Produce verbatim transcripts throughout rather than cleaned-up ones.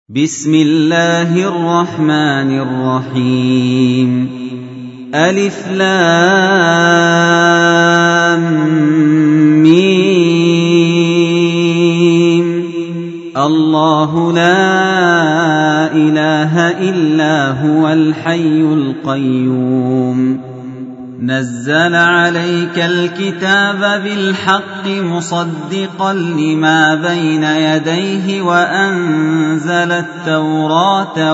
بسم الله الرحمن الرحيم ألف لام ميم الله لا إله إلا هو الحي القيوم نزل عليك الكتاب بالحق مصدقا لما بين يديه وأنزل التوراة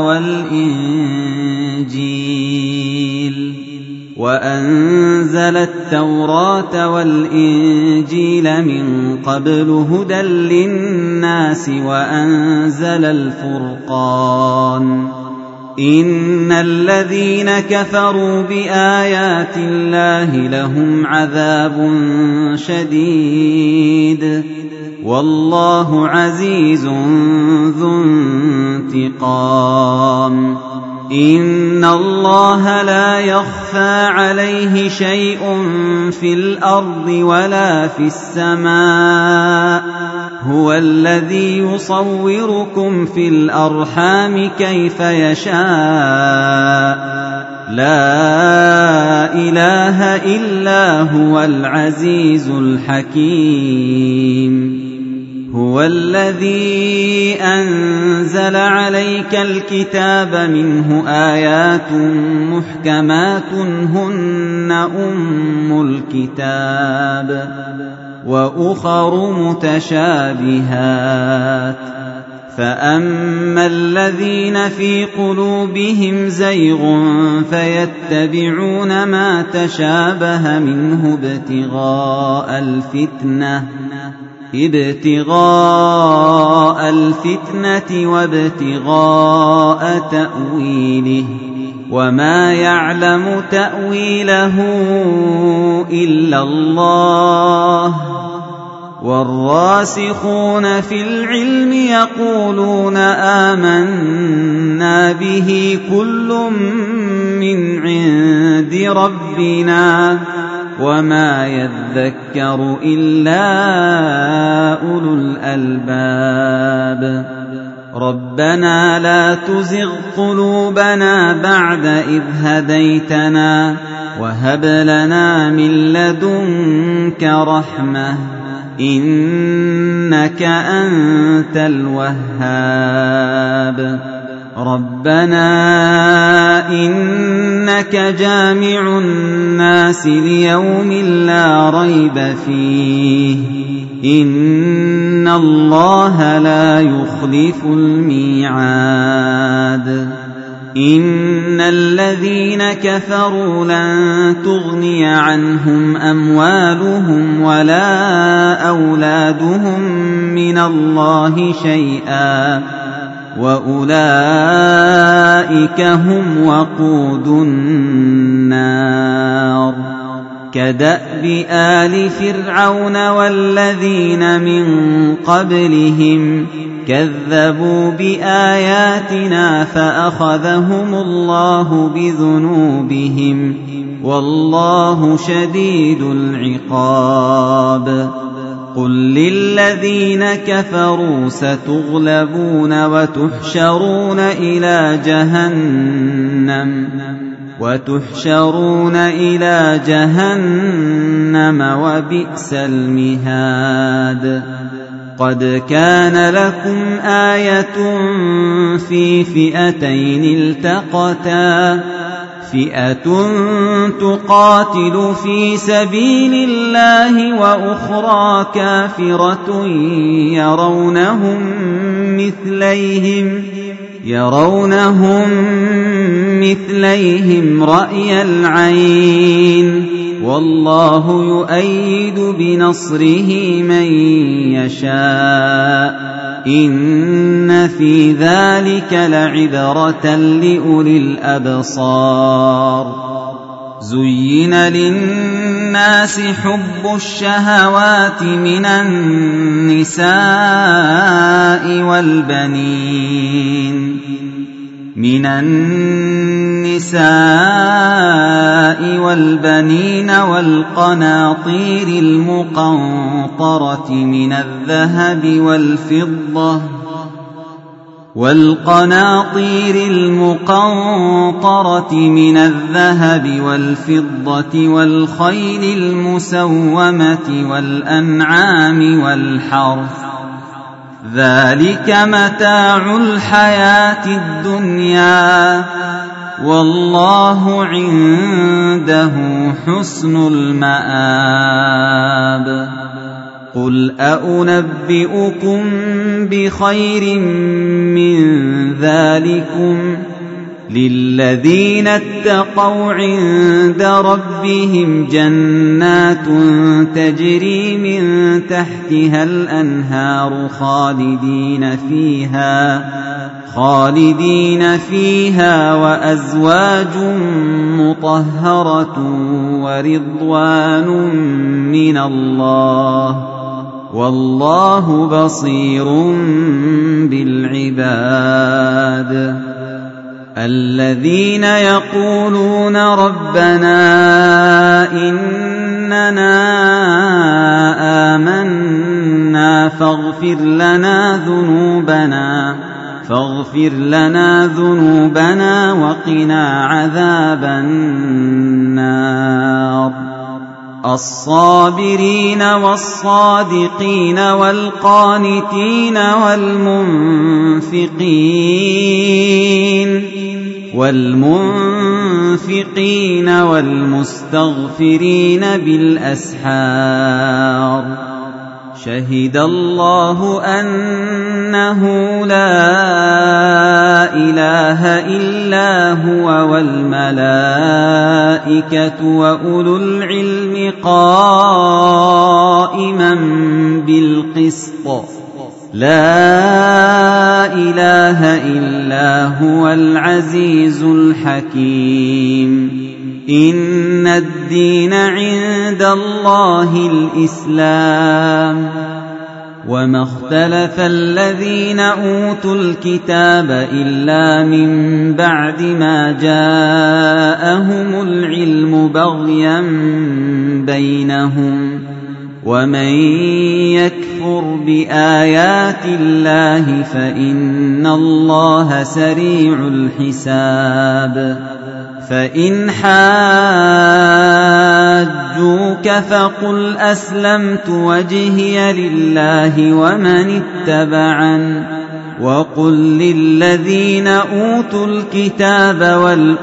والإنجيل وأنزل التوراة والإنجيل من قبل هدى للناس وأنزل الفرقان إن الذين كفروا بآيات الله لهم عذاب شديد والله عزيز ذو انتقام إن الله لا يخفى عليه شيء في الأرض ولا في السماء هو الذي يصوركم في الأرحام كيف يشاء لا إله إلا هو العزيز الحكيم هو الذي أنزل عليك الكتاب منه آيات محكمات هن أم الكتاب وأخر متشابهات فأما الذين في قلوبهم زيغ فيتبعون ما تشابه منه ابتغاء الفتنة ابتغاء الفتنة وابتغاء تأويله وما يعلم تأويله إلا الله والراسخون في العلم يقولون آمنا به كل من عند ربنا وما يذكر إلا أولو الألباب ربنا لا تزغ قلوبنا بعد إذ هديتنا وهب لنا من لدنك رحمة إنك أنت الوهاب ربنا إنك جامع الناس ليوم لا ريب فيه إن الله لا يخلف الميعاد إن الذين كفروا لن تغني عنهم أموالهم ولا أولادهم من الله شيئا وأولئك هم وقود النار كدأب آل فرعون والذين من قبلهم كذبوا بآياتنا فأخذهم الله بذنوبهم والله شديد العقاب قل للذين كفروا ستغلبون وتحشرون إلى جهنم وتحشرون إلى جهنم وبئس المهاد قد كان لكم آية في فئتين التقتا فئة تقاتل في سبيل الله وأخرى كافرة يرونهم مثليهم يرونهم مثليهم رأي العين والله يؤيد بنصره من يشاء إن في ذلك لعبرة لأولي الأبصار زين للناس حب الشهوات من النساء والبنين من النساء والبنين والقناطير المقنطرة من الذهب والفضة والقناطير المقنطرة من الذهب والفضة والخيل المسومة والأنعام والحرث ذلك متاع الحياة الدنيا والله عنده حسن المآب قل أأنبئكم بخير من ذلكم للذين اتقوا عند ربهم جنات تجري من تحتها الأنهار خالدين فيها خالدين فيها وأزواج مطهرة ورضوان من الله والله بصير بالعباد الذين يقولون ربنا إننا آمنا فاغفر لنا ذنوبنا فاغفر لنا ذنوبنا وقنا عذاب النار الصابرين والصادقين والقانتين والمنفقين والمنفقين والمستغفرين بالأسحار شهد الله أنه لا إله إلا هو والملائكة وأولو العلم قائما بالقسط لا إله إلا هو العزيز الحكيم إن الدين عند الله الإسلام وما اختلف الذين أوتوا الكتاب إلا من بعد ما جاءهم العلم بغيا بينهم ومن يكفر بآيات الله فإن الله سريع الحساب فإن حاجوك فقل أسلمت وجهي لله ومن اتبعن وقل للذين أوتوا الكتاب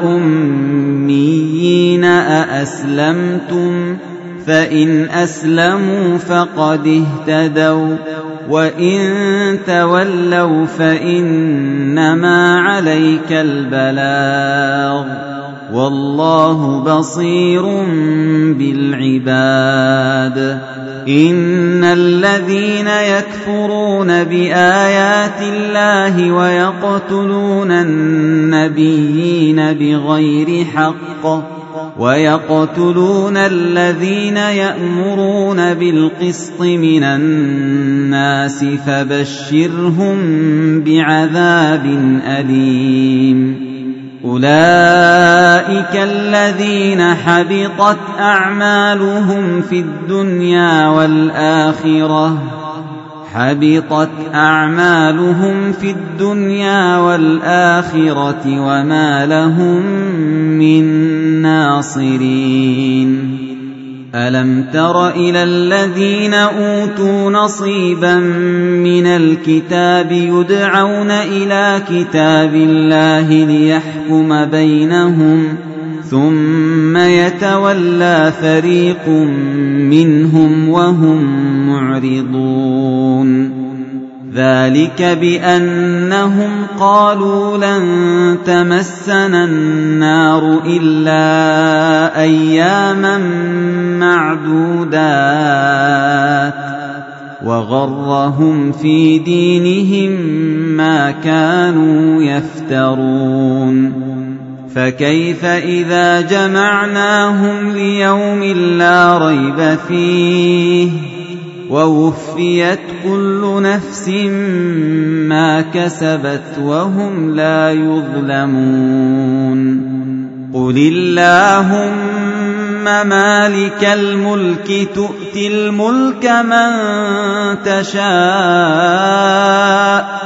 والأميين أأسلمتم فإن أسلموا فقد اهتدوا وإن تولوا فإنما عليك البلاغ والله بصير بالعباد إن الذين يكفرون بآيات الله ويقتلون النبيين بغير حق ويقتلون الذين يأمرون بالقسط من الناس فبشرهم بعذاب أليم أولئك الذين حبطت أعمالهم في الدنيا والآخرة حبطت أعمالهم في الدنيا والآخرة وما لهم من ناصرين ألم تر إلى الذين أوتوا نصيبا من الكتاب يدعون إلى كتاب الله ليحكم بينهم ثم يتولى فريق منهم وهم معرضون ذلك بأنهم قالوا لن تمسنا النار إلا أياما معدودات وغرهم في دينهم ما كانوا يفترون فكيف إذا جمعناهم ليوم لا ريب فيه ووفيت كل نفس ما كسبت وهم لا يظلمون قل اللهم مالك الملك تؤتي الملك من تشاء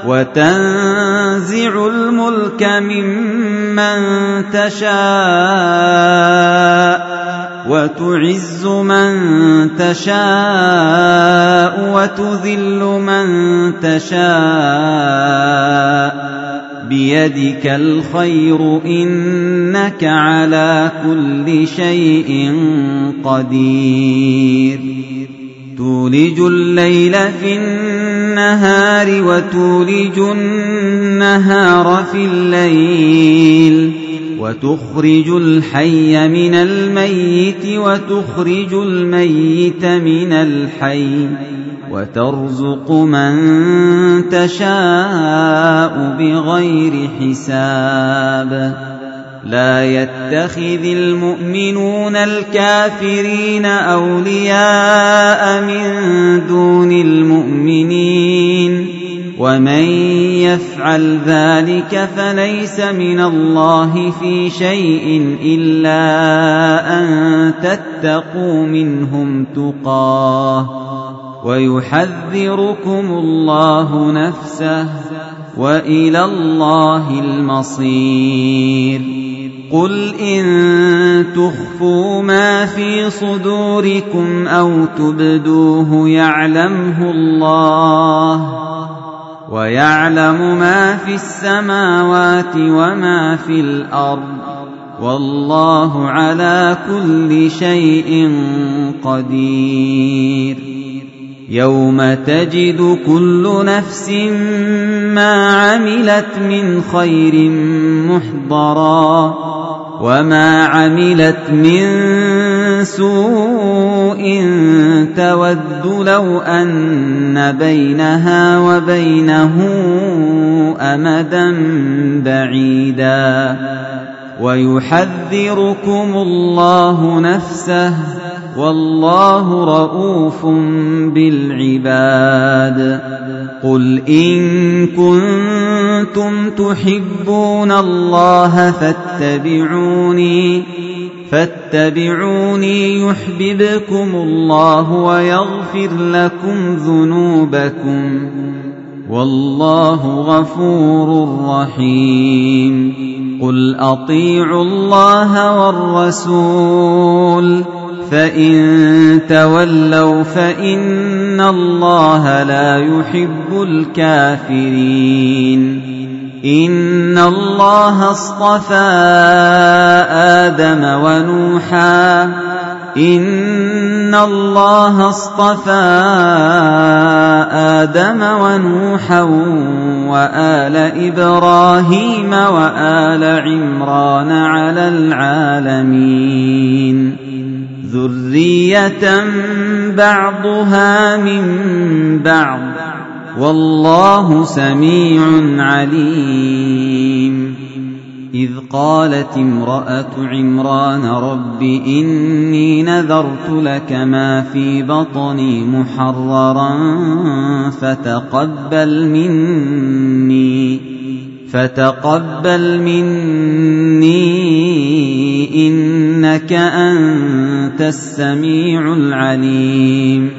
وتنزع الملك ممن تشاء وتعز من تشاء وتذل من تشاء بيدك الخير إنك على كل شيء قدير تولج الليل في النهار وتولج النهار في الليل وتخرج الحي من الميت وتخرج الميت من الحي وترزق من تشاء بغير حساب لا يتخذ المؤمنون الكافرين أولياء من دون المؤمنين ومن يفعل ذلك فليس من الله في شيء إلا أن تتقوا منهم تقاه ويحذركم الله نفسه وإلى الله المصير قل إن تخفوا ما في صدوركم أو تبدوه يعلمه الله ويعلم ما في السماوات وما في الأرض والله على كل شيء قدير يوم تجد كل نفس ما عملت من خير محضرا وما عملت من سوء تود لو أن بينها وبينه أمدا بعيدا ويحذركم الله نفسه والله رءوف بالعباد قل إن كنتم تحبون الله فاتبعوني فاتبعوني يحببكم الله ويغفر لكم ذنوبكم والله غفور رحيم قل أطيعوا الله والرسول فإن تولوا فإن الله لا يحب الكافرين إن الله اصطفى آدم ونوحا إن الله اصطفى آدم ونوحا وآل إبراهيم وآل عمران على العالمين ذرية بعضها من بعض والله سميع عليم إذ قالت امرأة عمران رب إني نذرت لك ما في بطني محررا فتقبل مني فتقبل مني إنك أنت السميع العليم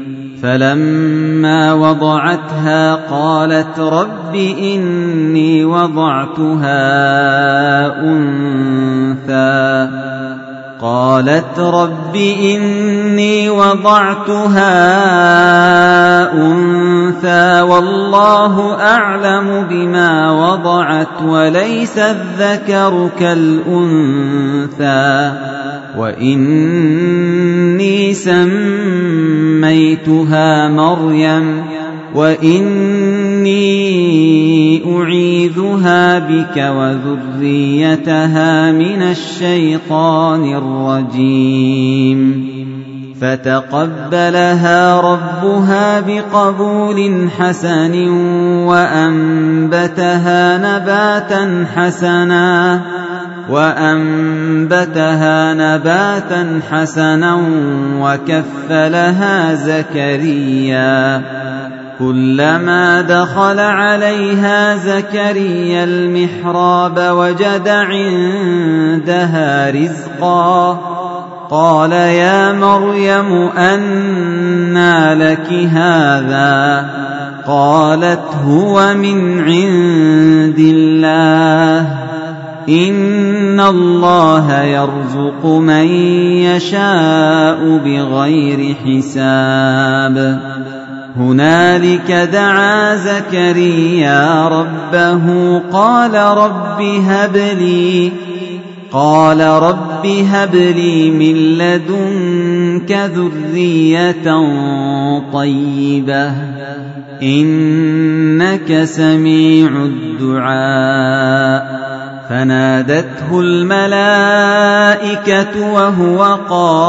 فلما وضعتها قالت رب إني وضعتها أنثى قالت رب إني وضعتها أنثى والله أعلم بما وضعت وليس الذكر كالأنثى وإني سميتها مريم وإني أعيذها بك وذريتها من الشيطان الرجيم فتقبلها ربها بقبول حسن وأنبتها نباتا حسنا وأنبتها نباتا حسنا وكفلها زكريا كلما دخل عليها زكريا المحراب وجد عندها رزقا قال يا مريم أنى لك هذا؟ قالت هو من عند الله إن الله يرزق من يشاء بغير حساب. هنالك دعا زكريا ربه قال رب هب لي قال رب هب لي من لدنك ذرية طيبة إنك سميع الدعاء. فنادته الملائكة وهو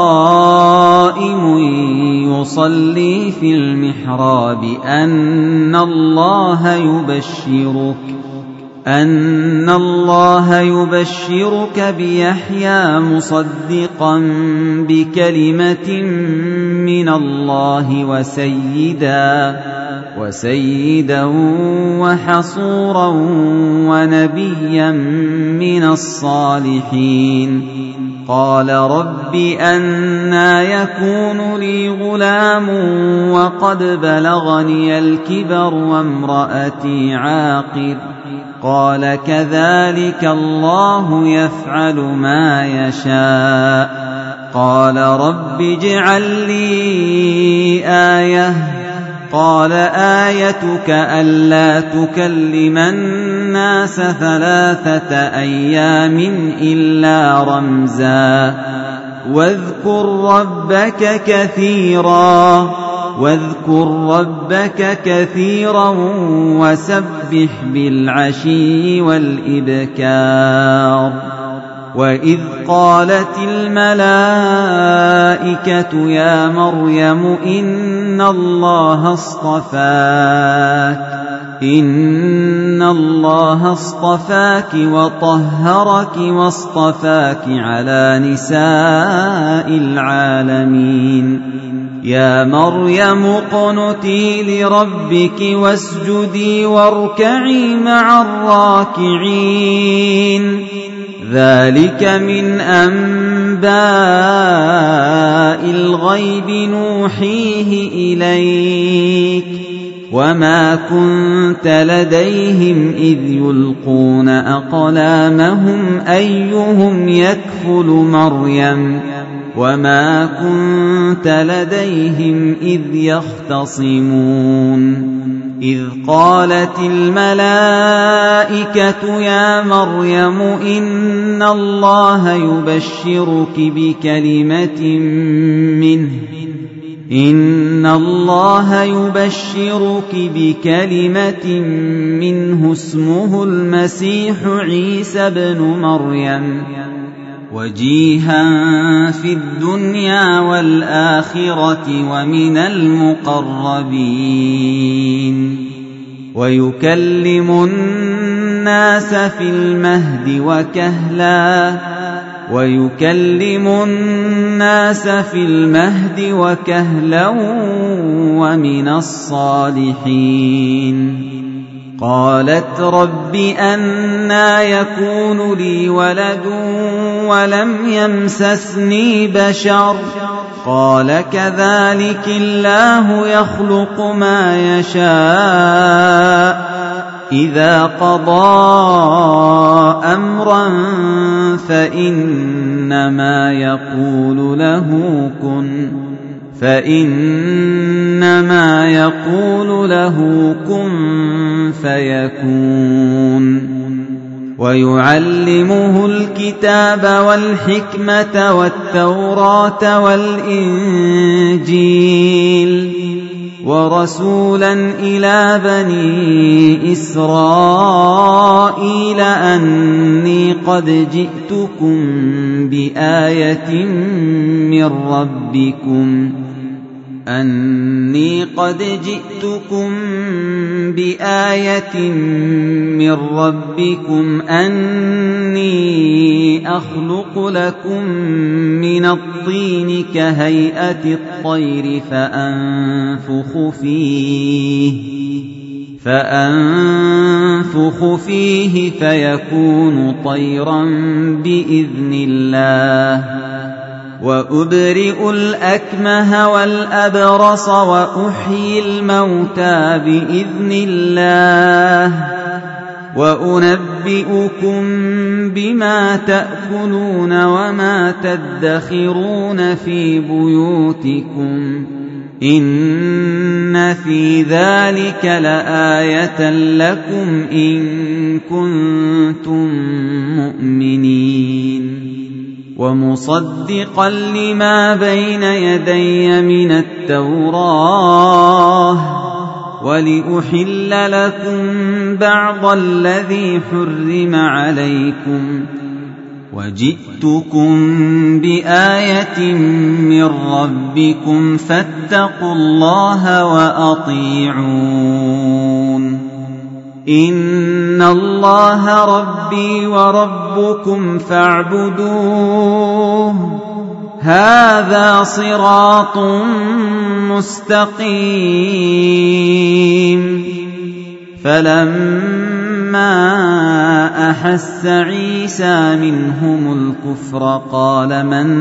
قائم يصلي في المحراب أن الله يبشرك أن الله يبشرك بيحيى مصدقا بكلمة من الله وسيدا وسيدا وحصورا ونبيا من الصالحين. قال رب أنى يكون لي غلام وقد بلغني الكبر وامرأتي عاقر؟ قال كذلك الله يفعل ما يشاء. قال رب اجعل لي آية. قال آيتك ألا تكلم الناس ثلاثة أيام إلا رمزا واذكر ربك كثيرا واذكر ربك كثيرا وسبح بالعشي والإبكار. وإذ قالت الملائكة يا مريم إن الله اصطفاك إن الله اصطفاك وطهرك واصطفاك على نساء العالمين. يا مريم اقنتي لربك واسجدي واركعي مع الراكعين. ذلك من أنباء الغيب نوحيه إليك وما كنت لديهم إذ يلقون أقلامهم أيهم يكفل مريم وما كنت لديهم إذ يختصمون. إذ قالت الملائكة يا مريم إن الله يبشرك بكلمة منه إن الله يبشرك بكلمة منه اسمه المسيح عيسى بن مريم وجيها في الدنيا والآخرة ومن المقربين ويكلم الناس في المهد وكهلا ويكلم الناس في المهد وكهلا ومن الصالحين. قالت رب أنى يكون لي ولد ولم يمسسني بشر؟ قال كذلك الله يخلق ما يشاء إذا قضى أمرا فإنما يقول له كن فإنما يقول له كن فيكون. ويعلمه الكتاب والحكمة والتوراة والإنجيل ورسولا إلى بني إسرائيل أني قد جئتكم بآية من ربكم أني قد جئتكم بآية من ربكم أني أخلق لكم من الطين كهيئة الطير فأنفخ فيه فأنفخ فيه فيكون طيرا بإذن الله وأبرئ الأكمه والأبرص وأحيي الموتى بإذن الله وأنبئكم بما تأكلون وما تدخرون في بيوتكم إن في ذلك لآية لكم إن كنتم مؤمنين ومصدقا لما بين يدي من التوراة ولأحل لكم بعض الذي حرم عليكم وجئتكم بآية من ربكم فاتقوا الله وأطيعون إن الله ربي وربكم فاعبدوه هذا صراط مستقيم فلما أحس عيسى منهم الكفر قال من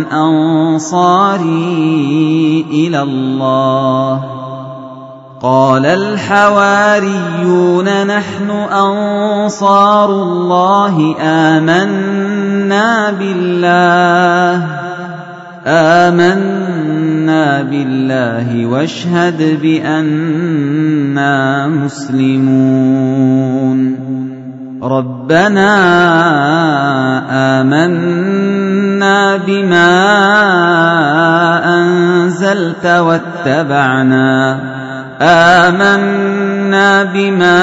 أنصاري إلى الله قال الحواريون نحن أنصار الله آمنا بالله آمنا بالله واشهد بأننا مسلمون ربنا آمنا بما أنزلت واتبعنا آمنا بما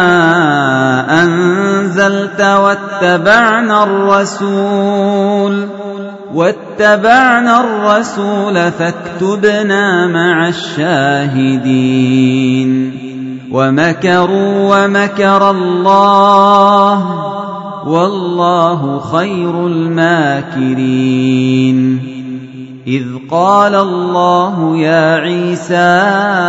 أنزلت واتبعنا الرسول واتبعنا الرسول فاكتبنا مع الشاهدين ومكروا ومكر الله والله خير الماكرين إذ قال الله يا عيسى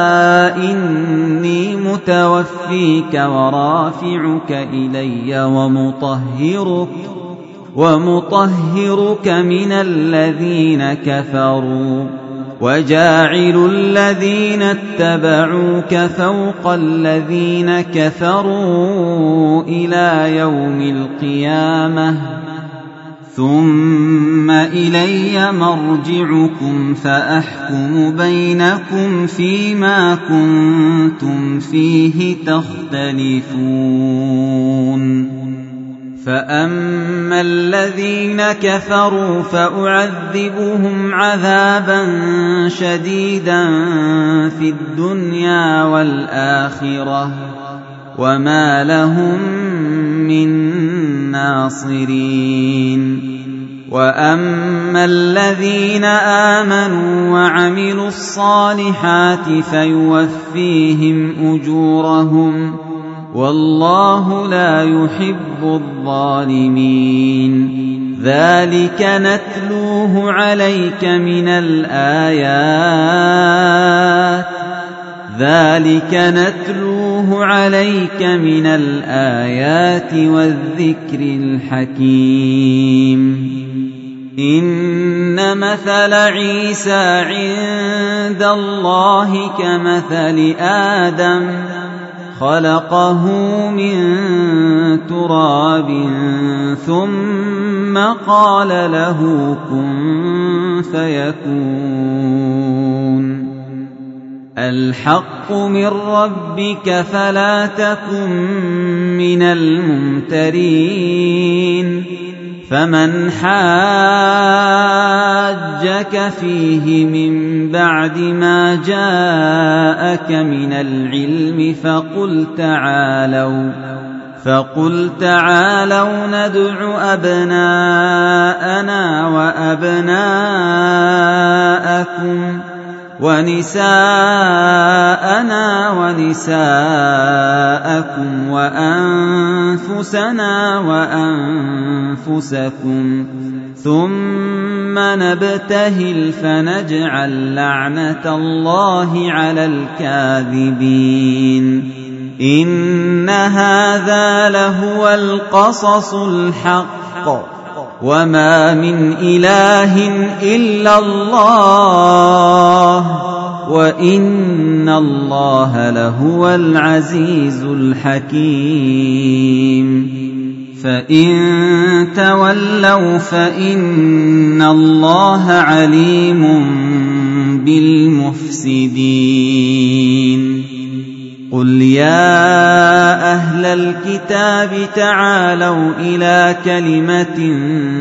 إني متوفيك ورافعك إلي ومطهرك ومطهرك من الذين كفروا وجاعل الذين اتبعوك فوق الذين كفروا إلى يوم القيامة ثم إلي مرجعكم فأحكم بينكم فيما كنتم فيه تختلفون فأما الذين كفروا فأعذبهم عذابا شديدا في الدنيا والآخرة وما لهم من ناصرين وأما الذين آمنوا وعملوا الصالحات فيوفيهم أجورهم والله لا يحب الظالمين ذلك نتلوه عليك من الآيات ذلك نتلوه عليك من الآيات والذكر الحكيم إن مثل عيسى عند الله كمثل آدم خلقه من تراب ثم قال له كن فيكون الحق من ربك فلا تكن من الممترين فمن حاجك فيه من بعد ما جاءك من العلم فقل تعالوا فقل تعالوا ندع أبناءنا وأبناءكم ونساءنا ونساءكم وأنفسنا وأنفسكم ثم نبتهل فنجعل لعنة الله على الكاذبين إن هذا لهو القصص الحق وما من إله إلا الله وإن الله لهو العزيز الحكيم فإن تولوا فإن الله عليم بالمفسدين قل يا أهل الكتاب تعالوا إلى كلمة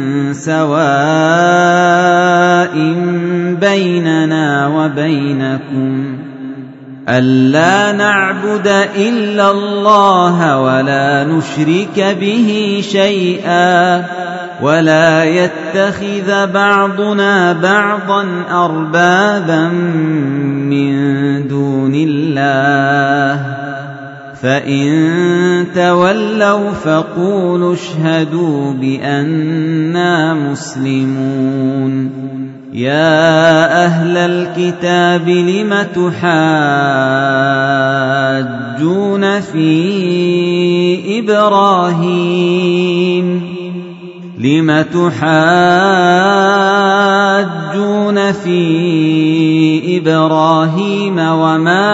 سواء بيننا وبينكم ألا نعبد إلا الله ولا نشرك به شيئا ولا يتخذ بعضنا بعضا أربابا من دون الله فإن تولوا فقولوا اشهدوا بأننا مسلمون يا أهل الكتاب لم تحاجون في إبراهيم لم تحاجون في إبراهيم وما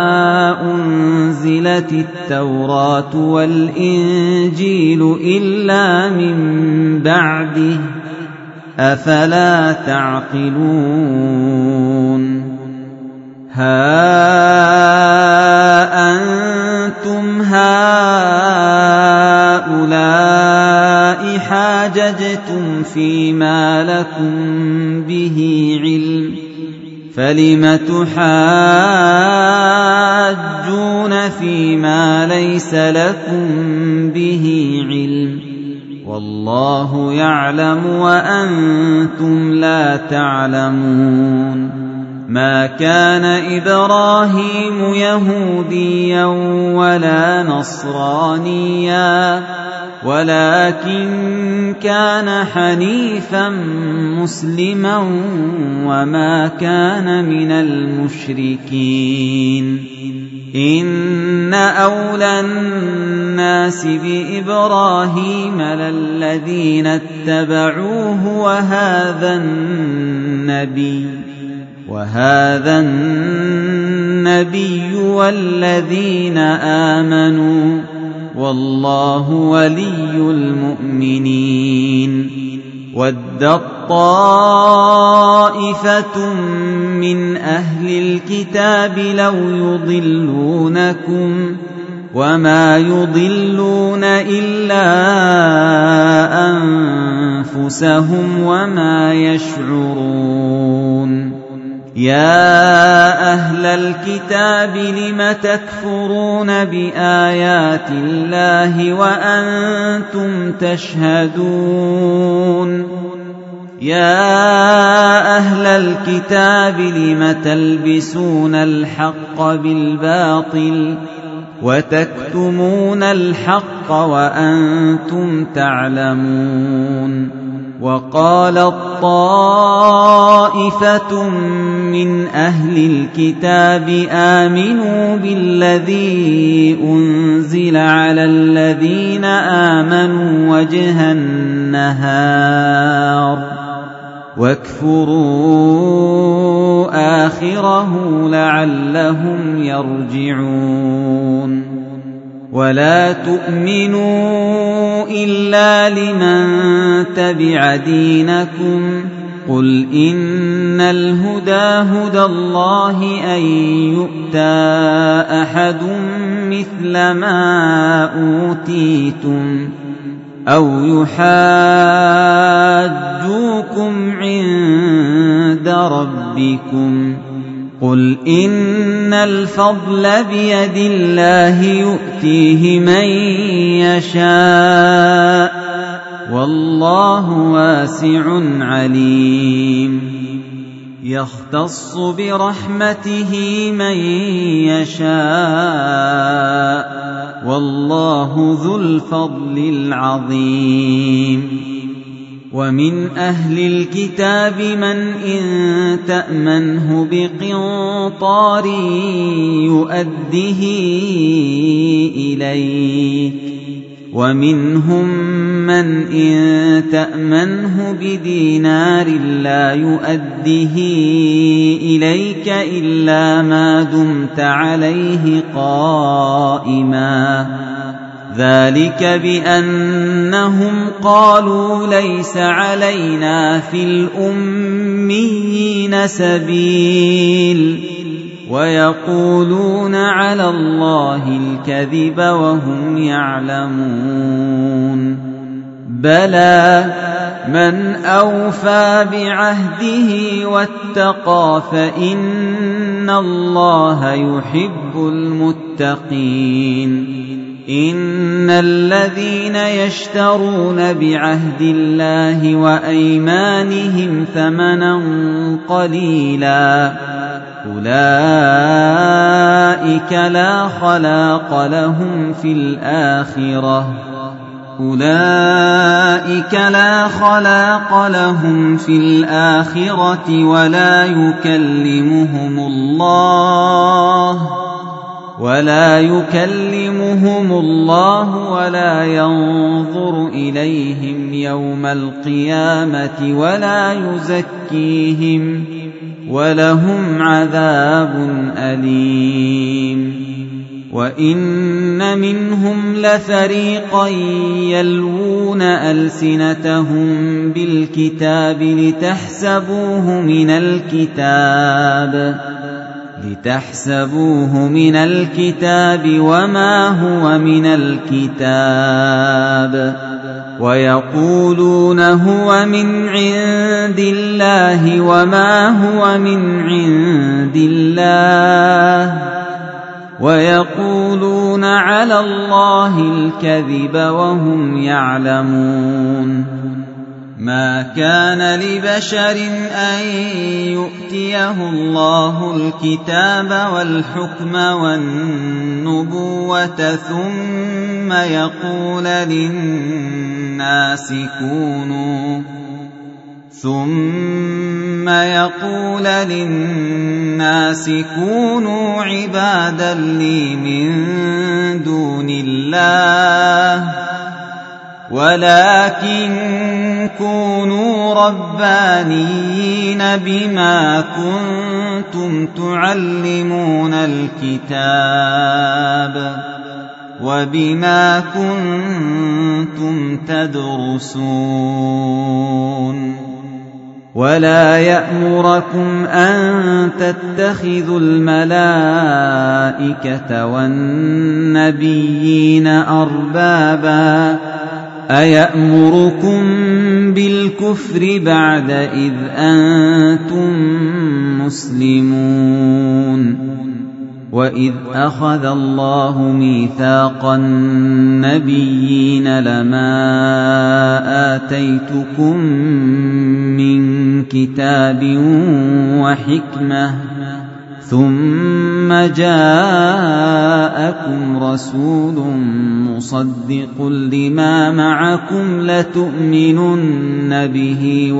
أنزلت التوراة والإنجيل إلا من بعده أفلا تعقلون ها أنتم هؤلاء حاججتم فيما لكم به علم فلم تحاجون فيما ليس لكم به علم والله يعلم وأنتم لا تعلمون ما كان إبراهيم يهوديا ولا نصرانيا ولكن كان حنيفا مسلما وما كان من المشركين إن أولى الناس بإبراهيم للذين اتبعوه وهذا النبي وهذا النبي والذين آمنوا والله ولي المؤمنين ودت طائفة من أهل الكتاب لو يضلونكم وما يضلون إلا أنفسهم وما يشعرون يا أهل الكتاب لم تكفرون بآيات الله وأنتم تشهدون يا أهل الكتاب لم تلبسون الحق بالباطل وتكتمون الحق وأنتم تعلمون وقالت طائفة من أهل الكتاب آمنوا بالذي أنزل على الذين آمنوا وجه النهار واكفروا آخره لعلهم يرجعون ولا تؤمنوا إلا لمن تبع دينكم قل إن الهدى هدى الله أن يؤتى أحد مثل ما أوتيتم أو يحاجوكم عند ربكم قل إن الفضل بيد الله يؤتيه من يشاء والله واسع عليم يختص برحمته من يشاء والله ذو الفضل العظيم ومن أهل الكتاب من إن تأمنه بقنطار يؤده إليك ومنهم من إن تأمنه بدينار لا يؤده إليك إلا ما دمت عليه قائما ذلك بأنهم قالوا ليس علينا في الأميين سبيل ويقولون على الله الكذب وهم يعلمون بلى من أوفى بعهده واتقى فإن الله يحب المتقين إن الذين يشترون بعهد الله وأيمانهم ثمنا قليلا أولئك لا خلاق لهم في الآخرة أولئك لا خلاق لهم في الآخرة ولا يكلمهم الله ولا يكلمهم الله ولا ينظر إليهم يوم القيامة ولا يزكيهم ولهم عذاب أليم وإن منهم لفريقا يلوون ألسنتهم بالكتاب لتحسبوه من الكتاب لتحسبوه من الكتاب وما هو من الكتاب ويقولون هو من عند الله وما هو من عند الله ويقولون على الله الكذب وهم يعلمون ما كان لبشر أن يؤتيه الله الكتاب والحكم والنبوة ثم يقول للناس كونوا ثم يقول للناس كونوا عبادا لي من دون الله ولكن كونوا ربانيين بما كنتم تعلمون الكتاب وبما كنتم تدرسون ولا يأمركم أن تتخذوا الملائكة والنبيين أربابا أيأمركم بالكفر بعد إذ أنتم مسلمون وإذ أخذ الله ميثاق النبيين لما آتيتكم من كتاب وحكمة ثم جاءكم رسول مصدق لما معكم لتؤمنن به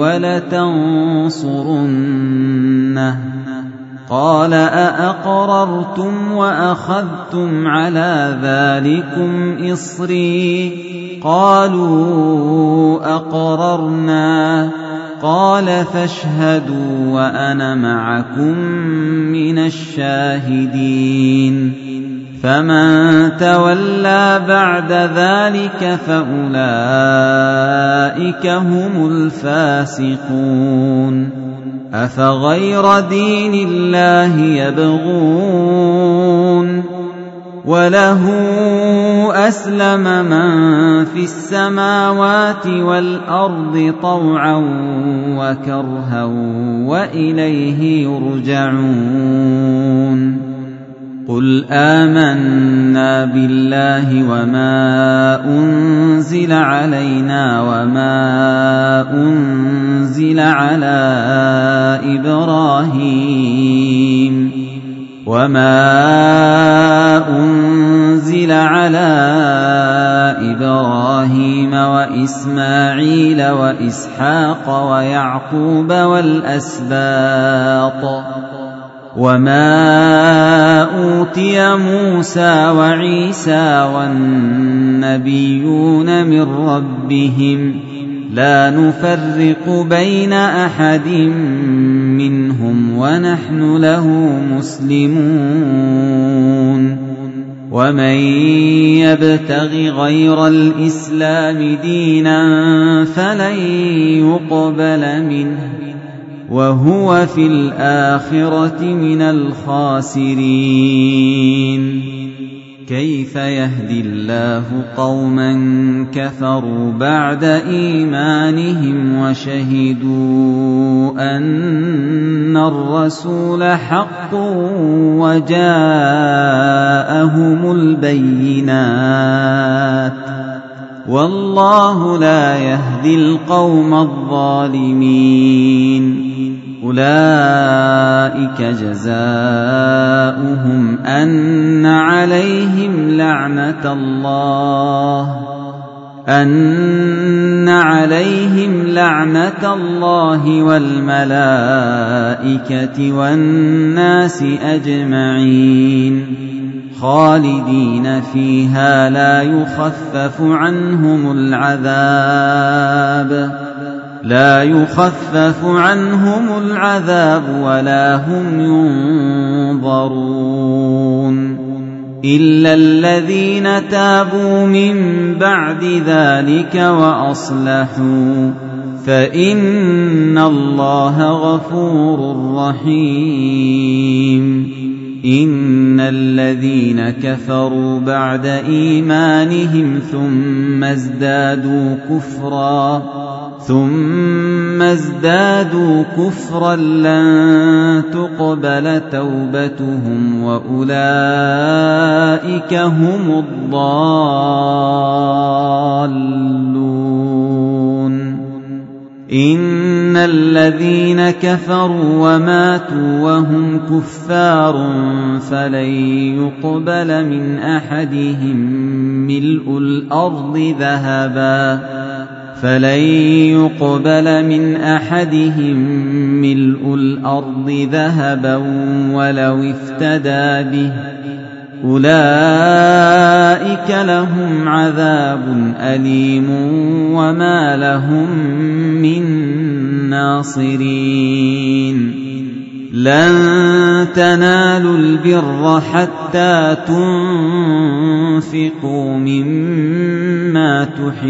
ولتنصرنه قال أأقررتم وأخذتم على ذلكم إصري قالوا أقررنا قال فاشهدوا وأنا معكم من الشاهدين فمن تولى بعد ذلك فأولئك هم الفاسقون أفغير دين الله يبغون وله أسلم من في السماوات والأرض طوعا وكرها وإليه يرجعون قل آمنا بالله وما أنزل علينا وما أنزل على إبراهيم وما أنزل على إبراهيم وإسماعيل وإسحاق ويعقوب والأسباط وما أوتي موسى وعيسى والنبيون من ربهم لا نفرق بين أحد منهم ونحن له مسلمون ومن يبتغ غير الإسلام دينا فلن يقبل منه وهو في الآخرة من الخاسرين كيف يهدي الله قوما كفروا بعد إيمانهم وشهدوا أن الرسول حق وجاءهم البينات والله لا يهدي القوم الظالمين أولئك جزاؤهم أن عليهم لعنة الله أن عليهم لعنة الله والملائكة والناس أجمعين خالدين فيها لا يخفف عنهم العذاب لا يخفف عنهم العذاب ولا هم ينظرون إلا الذين تابوا من بعد ذلك وأصلحوا فإن الله غفور رحيم إن الذين كفروا بعد إيمانهم ثم ازدادوا كفرا ثم ازدادوا كفرا لن تقبل توبتهم وأولئك هم الضالون إن الذين كفروا وماتوا وهم كفار فلن يقبل من أحدهم ملء الأرض ذهبا فلن يقبل من أحدهم ملء الأرض ذهبا ولو افتدى به أولئك لهم عذاب أليم وما لهم من ناصرين لن تنالوا البر حتى تنفقوا مما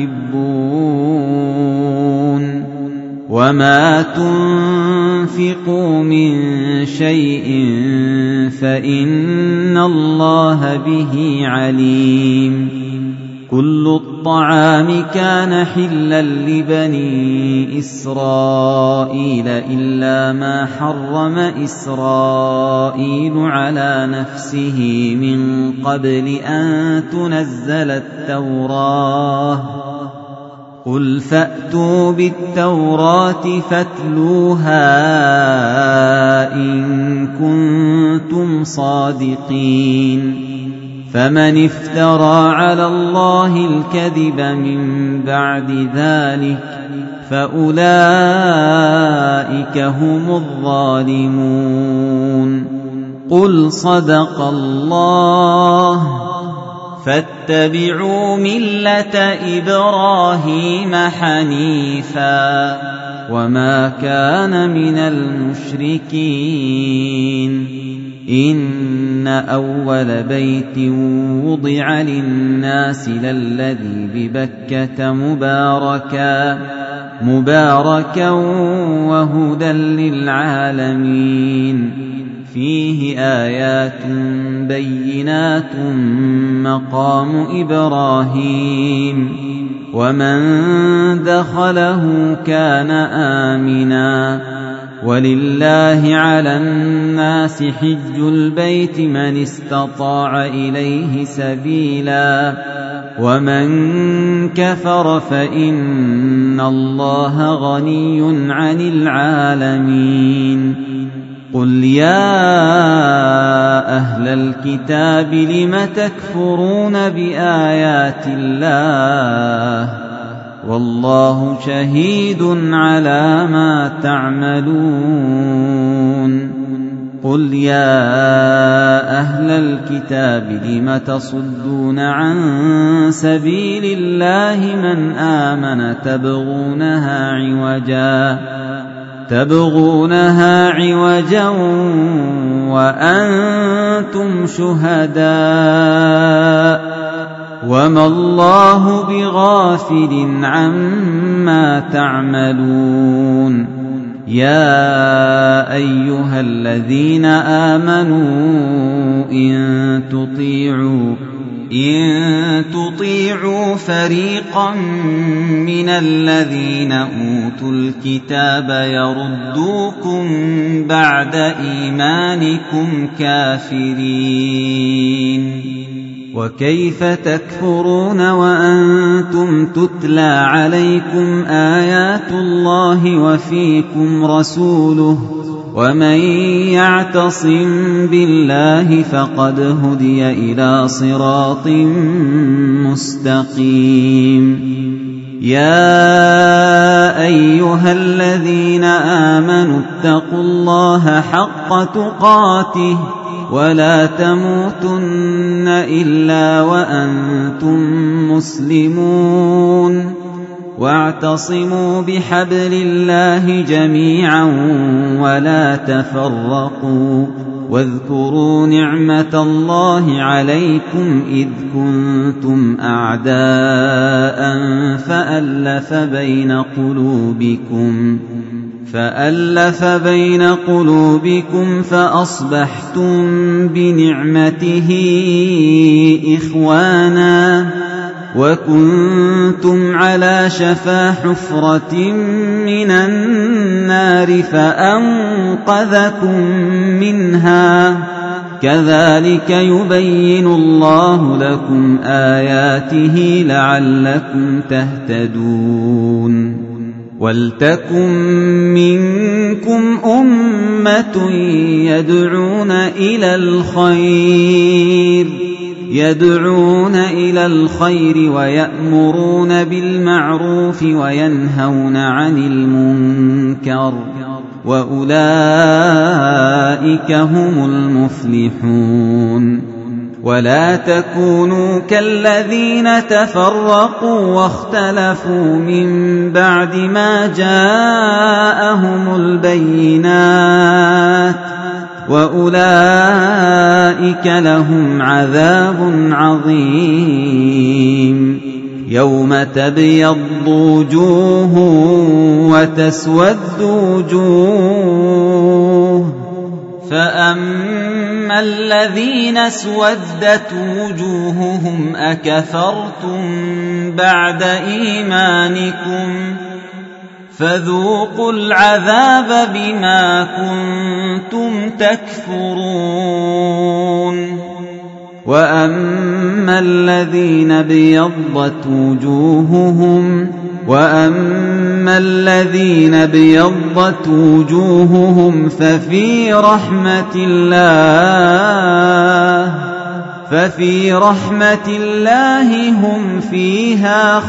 تحبون وما تنفقوا من شيء فإن الله به عليم كل الطعام كان حلا لبني إسرائيل إلا ما حرم إسرائيل على نفسه من قبل أن تنزل التوراة قل فأتوا بالتوراة فاتلوها إن كنتم صادقين فمن افترى على الله الكذب من بعد ذلك فأولئك هم الظالمون قل صدق الله فاتبعوا ملة إبراهيم حنيفا وما كان من المشركين إن أول بيت وضع للناس للذي ببكة مباركا مباركا وهدى للعالمين فيه آيات بينات مقام إبراهيم ومن دخله كان آمنا ولله على الناس حج البيت من استطاع إليه سبيلا ومن كفر فإن الله غني عن العالمين قل يا أهل الكتاب لم تكفرون بآيات الله والله شهيد على ما تعملون قل يا أهل الكتاب لم تصدون عن سبيل الله من آمن تبغونها عوجا تبغونها عوجا وأنتم شهداء وما الله بغافل عما تعملون يا أيها الذين آمنوا إن تطيعوا إن تطيعوا فريقا من الذين أوتوا الكتاب يردوكم بعد إيمانكم كافرين وكيف تكفرون وأنتم تتلى عليكم آيات الله وفيكم رسوله ومن يعتصم بالله فقد هدي إلى صراط مستقيم يا أيها الذين آمنوا اتقوا الله حق تقاته ولا تموتن إلا وأنتم مسلمون واعتصموا بحبل الله جميعا ولا تفرقوا واذكروا نعمة الله عليكم إذ كنتم أعداء فألف بين قلوبكم فألف بين قلوبكم فأصبحتم بنعمته إخوانا وكنتم على شفا حفرة من النار فأنقذكم منها كذلك يبين الله لكم آياته لعلكم تهتدون ولتكن منكم أمة يدعون إلى الخير يدعون إلى الخير ويأمرون بالمعروف وينهون عن المنكر وأولئك هم المفلحون ولا تكونوا كالذين تفرقوا واختلفوا من بعد ما جاءهم البينات وأولئك لهم عذاب عظيم يوم تبيض وجوه وتسود وجوه فأما الذين اسودت وجوههم أكفرتم بعد إيمانكم فذوقوا العذاب بما كنتم تكفرون وأما الذين ابيضت وجوههم وأما الذين ابيضت وجوههم ففي رحمة الله ففي رحمة الله هم فيها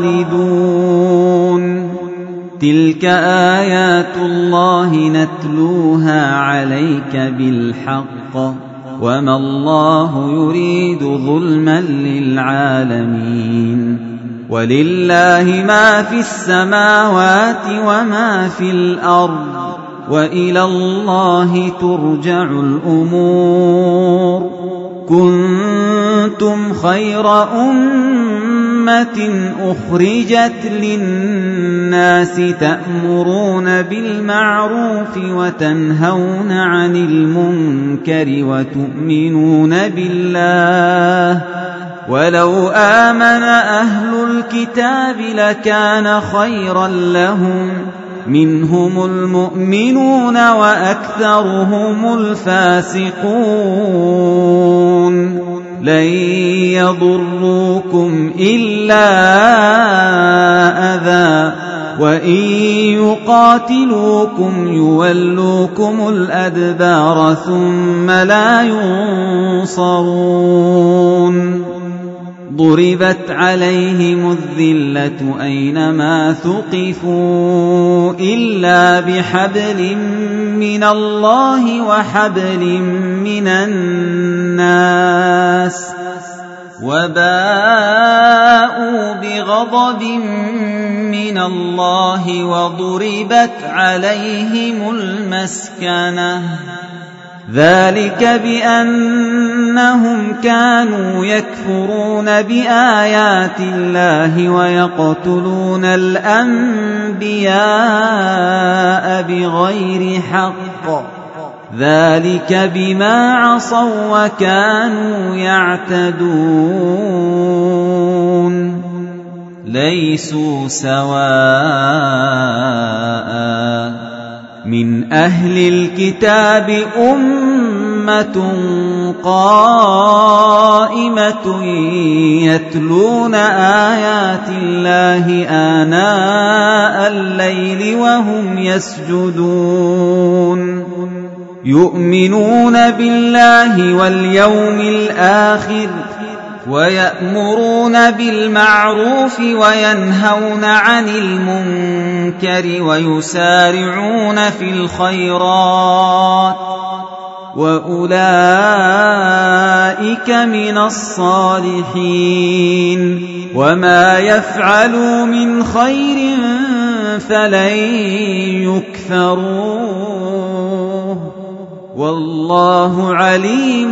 خالدون تلك آيات الله نتلوها عليك بالحق وما الله يريد ظلما للعالمين ولله ما في السماوات وما في الأرض وإلى الله ترجع الأمور كنتم خير أمة أخرجت للناس تأمرون بالمعروف وتنهون عن المنكر وتؤمنون بالله ولو آمن أهل الكتاب لكان خيرا لهم منهم المؤمنون وأكثرهم الفاسقون لن يضروكم إلا أذى وإن يقاتلوكم يولوكم الأدبار ثم لا ينصرون ضربت عليهم الذلة أينما ثقفوا إلا بحبل من الله وحبل من الناس وباءوا بغضب من الله وضربت عليهم المسكنة ذلك بأنهم كانوا يكفرون بآيات الله ويقتلون الأنبياء بغير حق ذلك بما عصوا وكانوا يعتدون ليسوا سواء من أهل الكتاب أمة قائمة يتلون آيات الله آناء الليل وهم يسجدون يؤمنون بالله واليوم الآخر ويأمرون بالمعروف وينهون عن المنكر ويسارعون في الخيرات وأولئك من الصالحين وما يفعلوا من خير فلن يكفروه والله عليم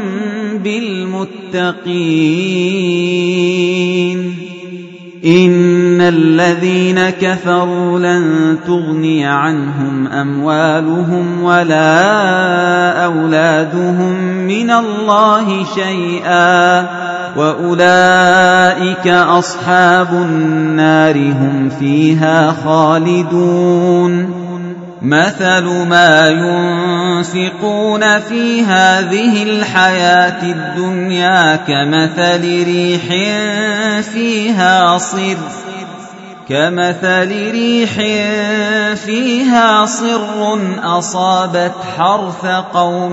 بالمتقين إن الذين كفروا لن تغني عنهم أموالهم ولا أولادهم من الله شيئا وأولئك أصحاب النار هم فيها خالدون مثل ما ينفقون في هذه الحياة الدنيا كمثل ريح فيها صر كمثل ريح فيها صر أصابت حرث قوم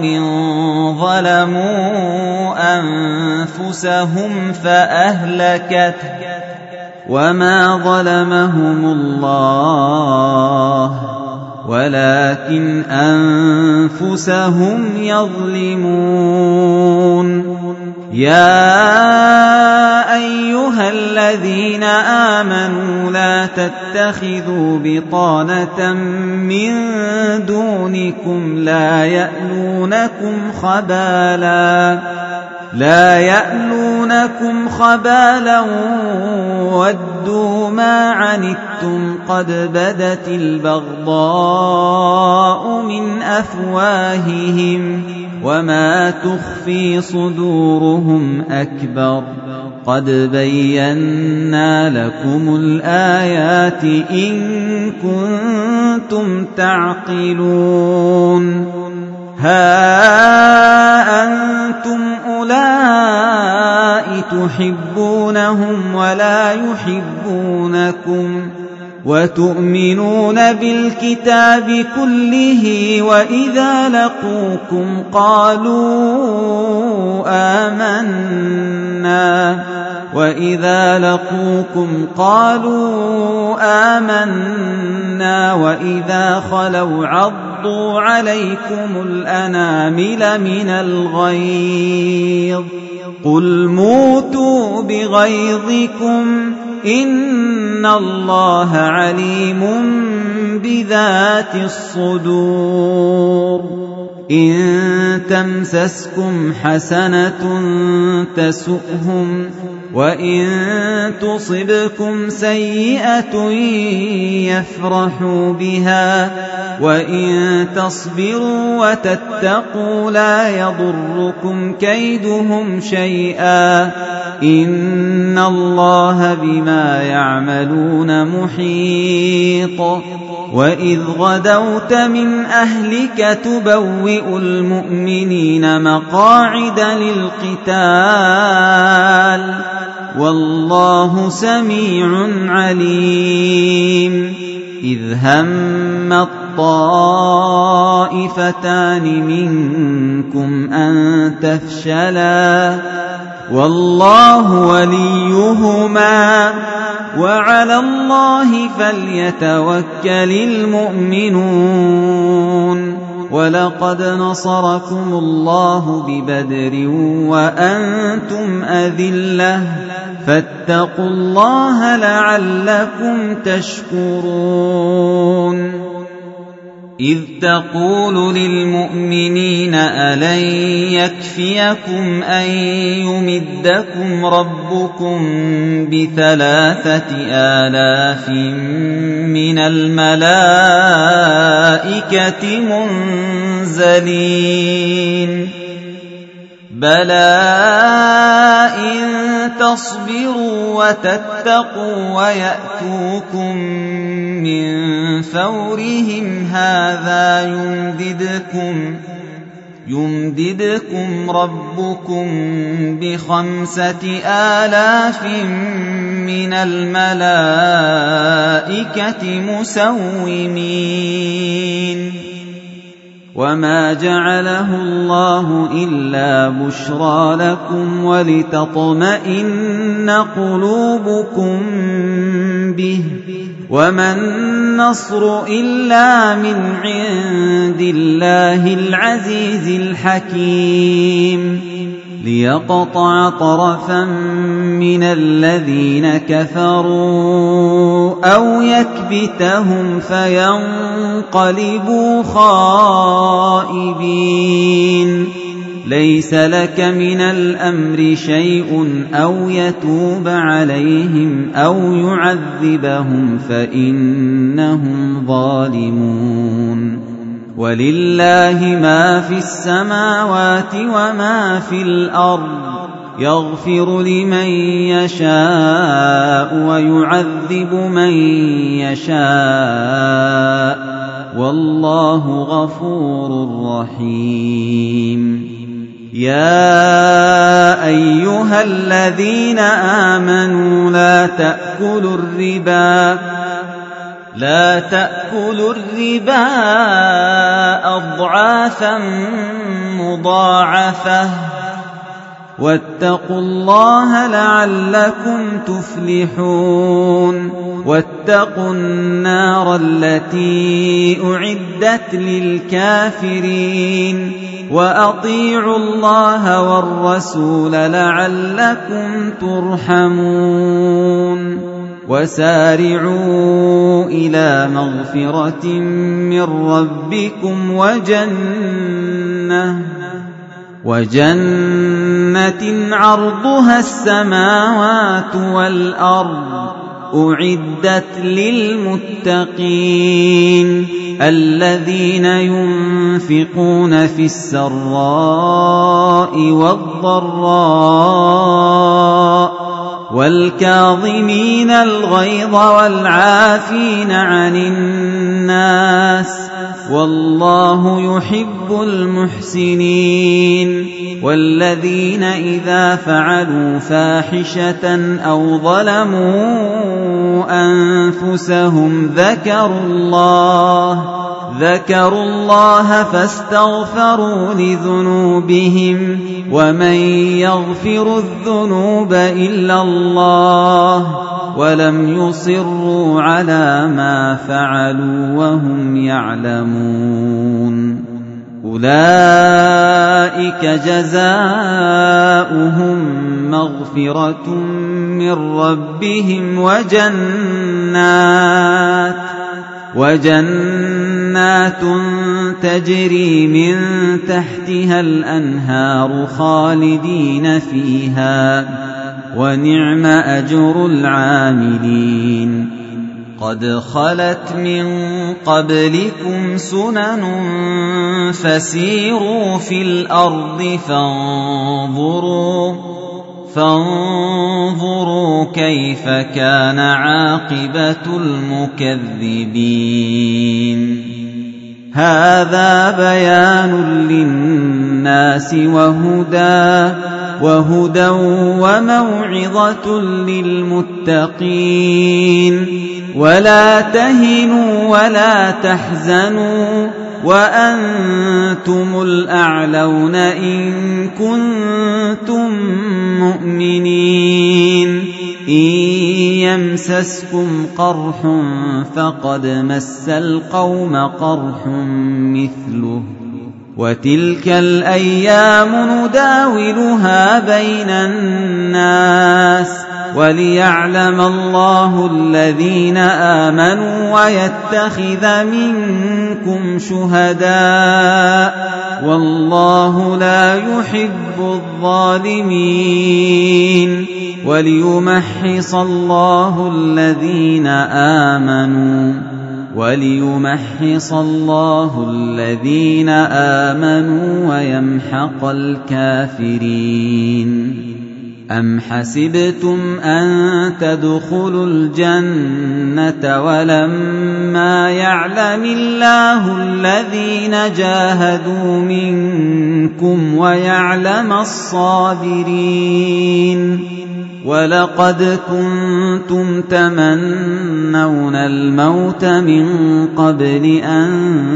ظلموا أنفسهم فأهلكته وما ظلمهم الله ولكن أنفسهم يظلمون يا أيها الذين آمنوا لا تتخذوا بطانة من دونكم لا يألونكم خبالا لا يألونكم خبالا ودوا ما عنتم قد بدت البغضاء من أفواههم وما تخفي صدورهم أكبر قد بينا لكم الآيات إن كنتم تعقلون ها أنتم أولئك تحبونهم ولا يحبونكم وتؤمنون بالكتاب كله وإذا لقوكم قالوا آمنا وإذا لقوكم قالوا آمنا وإذا خلوا عضوا عليكم الأنامل من الغيظ قل موتوا بغيظكم إن الله عليم بذات الصدور إن تمسسكم حسنة تسؤهم وإن تصبكم سيئة يفرحوا بها وإن تصبروا وتتقوا لا يضركم كيدهم شيئا إن الله بما يعملون محيط وإذ غدوت من أهلك تبوئ المؤمنين مقاعد للقتال والله سميع عليم إذ هم الطائفتان منكم أن تفشلا والله وليهما وعلى الله فليتوكل المؤمنون ولقد نصركم الله ببدر وأنتم أذلة فاتقوا الله لعلكم تشكرون إذ تقول للمؤمنين ألن يكفيكم أن يمدكم ربكم بثلاثة آلاف من الملائكة منزلين بلى إن تصبروا وتتقوا ويأتوكم من فورهم هذا يمددكم يمددكم ربكم بخمسة آلاف من الملائكة مسومين وما جعله الله إلا بشرى لكم ولتطمئن قلوبكم به وما النصر إلا من عند الله العزيز الحكيم ليقطع طرفا من الذين كفروا أو يكبتهم فينقلبوا خائبين ليس لك من الأمر شيء أو يتوب عليهم أو يعذبهم فإنهم ظالمون ولله ما في السماوات وما في الأرض يغفر لمن يشاء ويعذب من يشاء والله غفور رحيم يا أيها الذين آمنوا لا تأكلوا الربا لا تأكلوا الربا أضعافا مضاعفة واتقوا الله لعلكم تفلحون واتقوا النار التي أعدت للكافرين وأطيعوا الله والرسول لعلكم ترحمون وسارعوا إلى مغفرة من ربكم وجنة وجنة عرضها السماوات والأرض أعدت للمتقين الذين ينفقون في السراء والضراء والكاظمين الغيظ والعافين عن الناس والله يحب المحسنين والذين إذا فعلوا فاحشة أو ظلموا أنفسهم ذكروا الله ذكروا الله فاستغفروا لذنوبهم ومن يغفر الذنوب إلا الله ولم يصروا على ما فعلوا وهم يعلمون أولئك جزاؤهم مغفرة من ربهم وجنات وجنات تجري من تحتها الأنهار خالدين فيها ونعم أجر العاملين قد خلت من قبلكم سنن فسيروا في الأرض فانظروا فانظروا كيف كان عاقبة المكذبين هذا بيان للناس وهدى وهدى وموعظة للمتقين ولا تهنوا ولا تحزنوا وأنتم الأعلون إن كنتم مؤمنين إن يمسسكم قرح فقد مس القوم قرح مثله وتلك الأيام نداولها بين الناس وليعلم الله الذين آمنوا ويتخذ منكم شهداء والله لا يحب الظالمين وليمحص الله الذين آمنوا وليمحص الله الذين آمنوا ويمحق الكافرين. أم حسبتم أن تدخلوا الجنة ولما يعلم الله الذين جاهدوا منكم ويعلم الصابرين ولقد كنتم تمنون الموت من قبل أن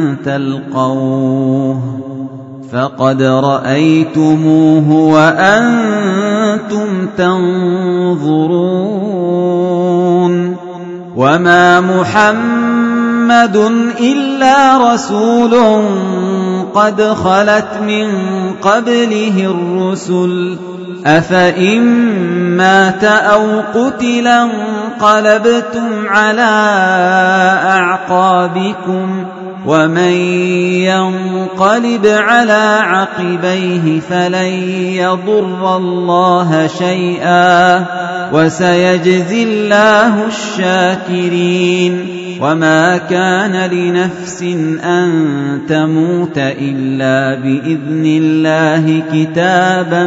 تلقوه فقد رأيتموه وأنتم تنظرون وما محمد إلا رسول قد خلت من قبله الرسل أفإن مات أو قتل انقلبتم على أعقابكم ومن ينقلب على عقبيه فلن يضر الله شيئا وسيجزي الله الشاكرين. وما كان لنفس أن تموت إلا بإذن الله كتابا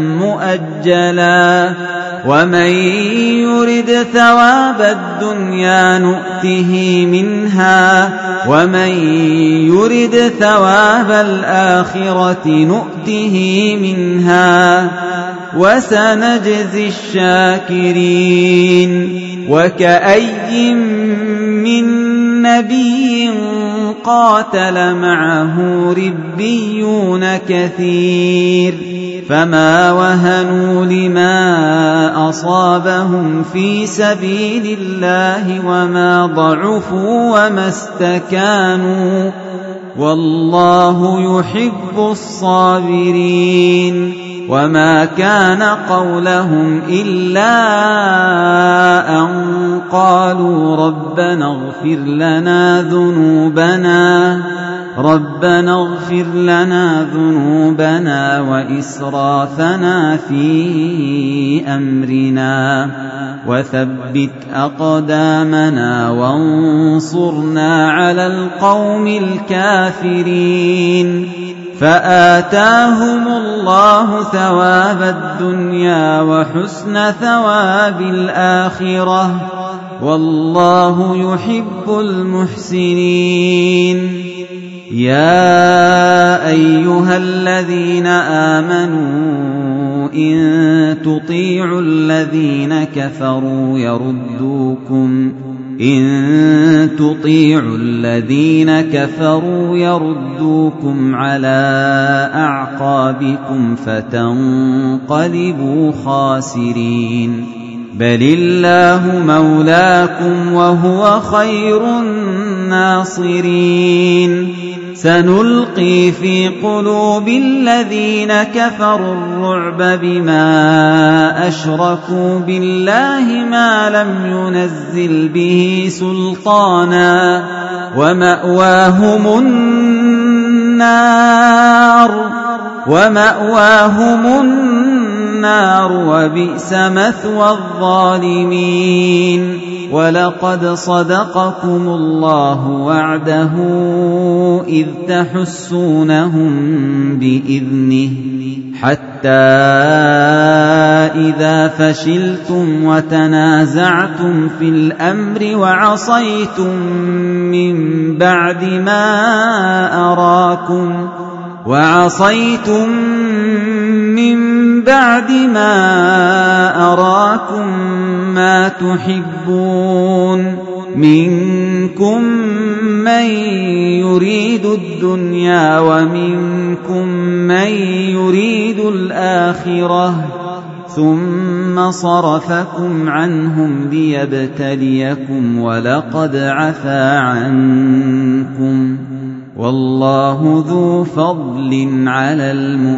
مؤجلا ومن يرد ثواب الدنيا نؤته منها ومن يرد ثواب الآخرة نؤته منها وسنجزي الشاكرين. وكأي من نبي قاتل معه ربيون كثير فما وهنوا لما أصابهم في سبيل الله وما ضعفوا وما استكانوا والله يحب الصابرين. وما كان قولهم إلا أن قالوا ربنا اغفر لنا ذنوبنا ربنا اغفر لنا ذنوبنا وإسرافنا في أمرنا وثبت أقدامنا وانصرنا على القوم الكافرين. فآتاهم الله ثواب الدنيا وحسن ثواب الآخرة والله يحب المحسنين. يا أيها الذين آمنوا إن تطيعوا الذين كفروا يردوكم إن تطيعوا الذين كفروا يردوكم على أعقابكم فتنقلبوا خاسرين. بل الله مولاكم وهو خير الناصرين. سنلقي في قلوب الذين كفروا الرعب بما أشركوا بالله ما لم ينزل به سلطانا ومأواهم النار ومأواهم النار وبئس مثوى الظالمين. ولقد صدقكم الله وعده إذ تحسونهم بإذنه حتى إذا فشلتم وتنازعتم في الأمر وعصيتم من بعد ما أراكم وعصيتم من بعد ما أراكم ما تحبون منكم من يريد الدنيا ومنكم من يريد الآخرة ثم ثم صرفكم عنهم ليبتليكم ولقد عفا عنكم والله ذو فضل على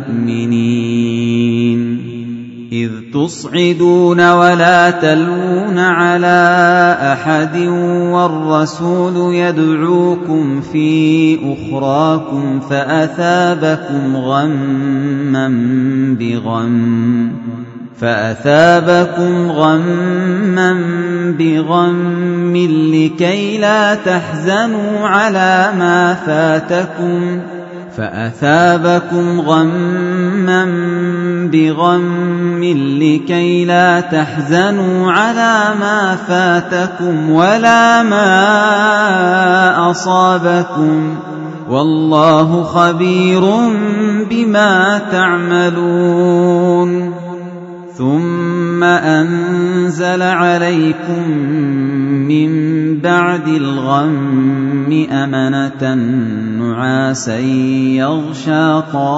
المؤمنين إذ تصعدون ولا تلوون على أحد والرسول يدعوكم في أخراكم فأثابكم غما بغم فأثابكم غما بغم لكي لا تحزنوا على ما فاتكم فأثابكم غما بغم لكي لا تحزنوا على ما فاتكم ولا ما أصابكم والله خبير بما تعملون ثم أنزل عليكم من بعد الغم أمنة نعاسا يغشى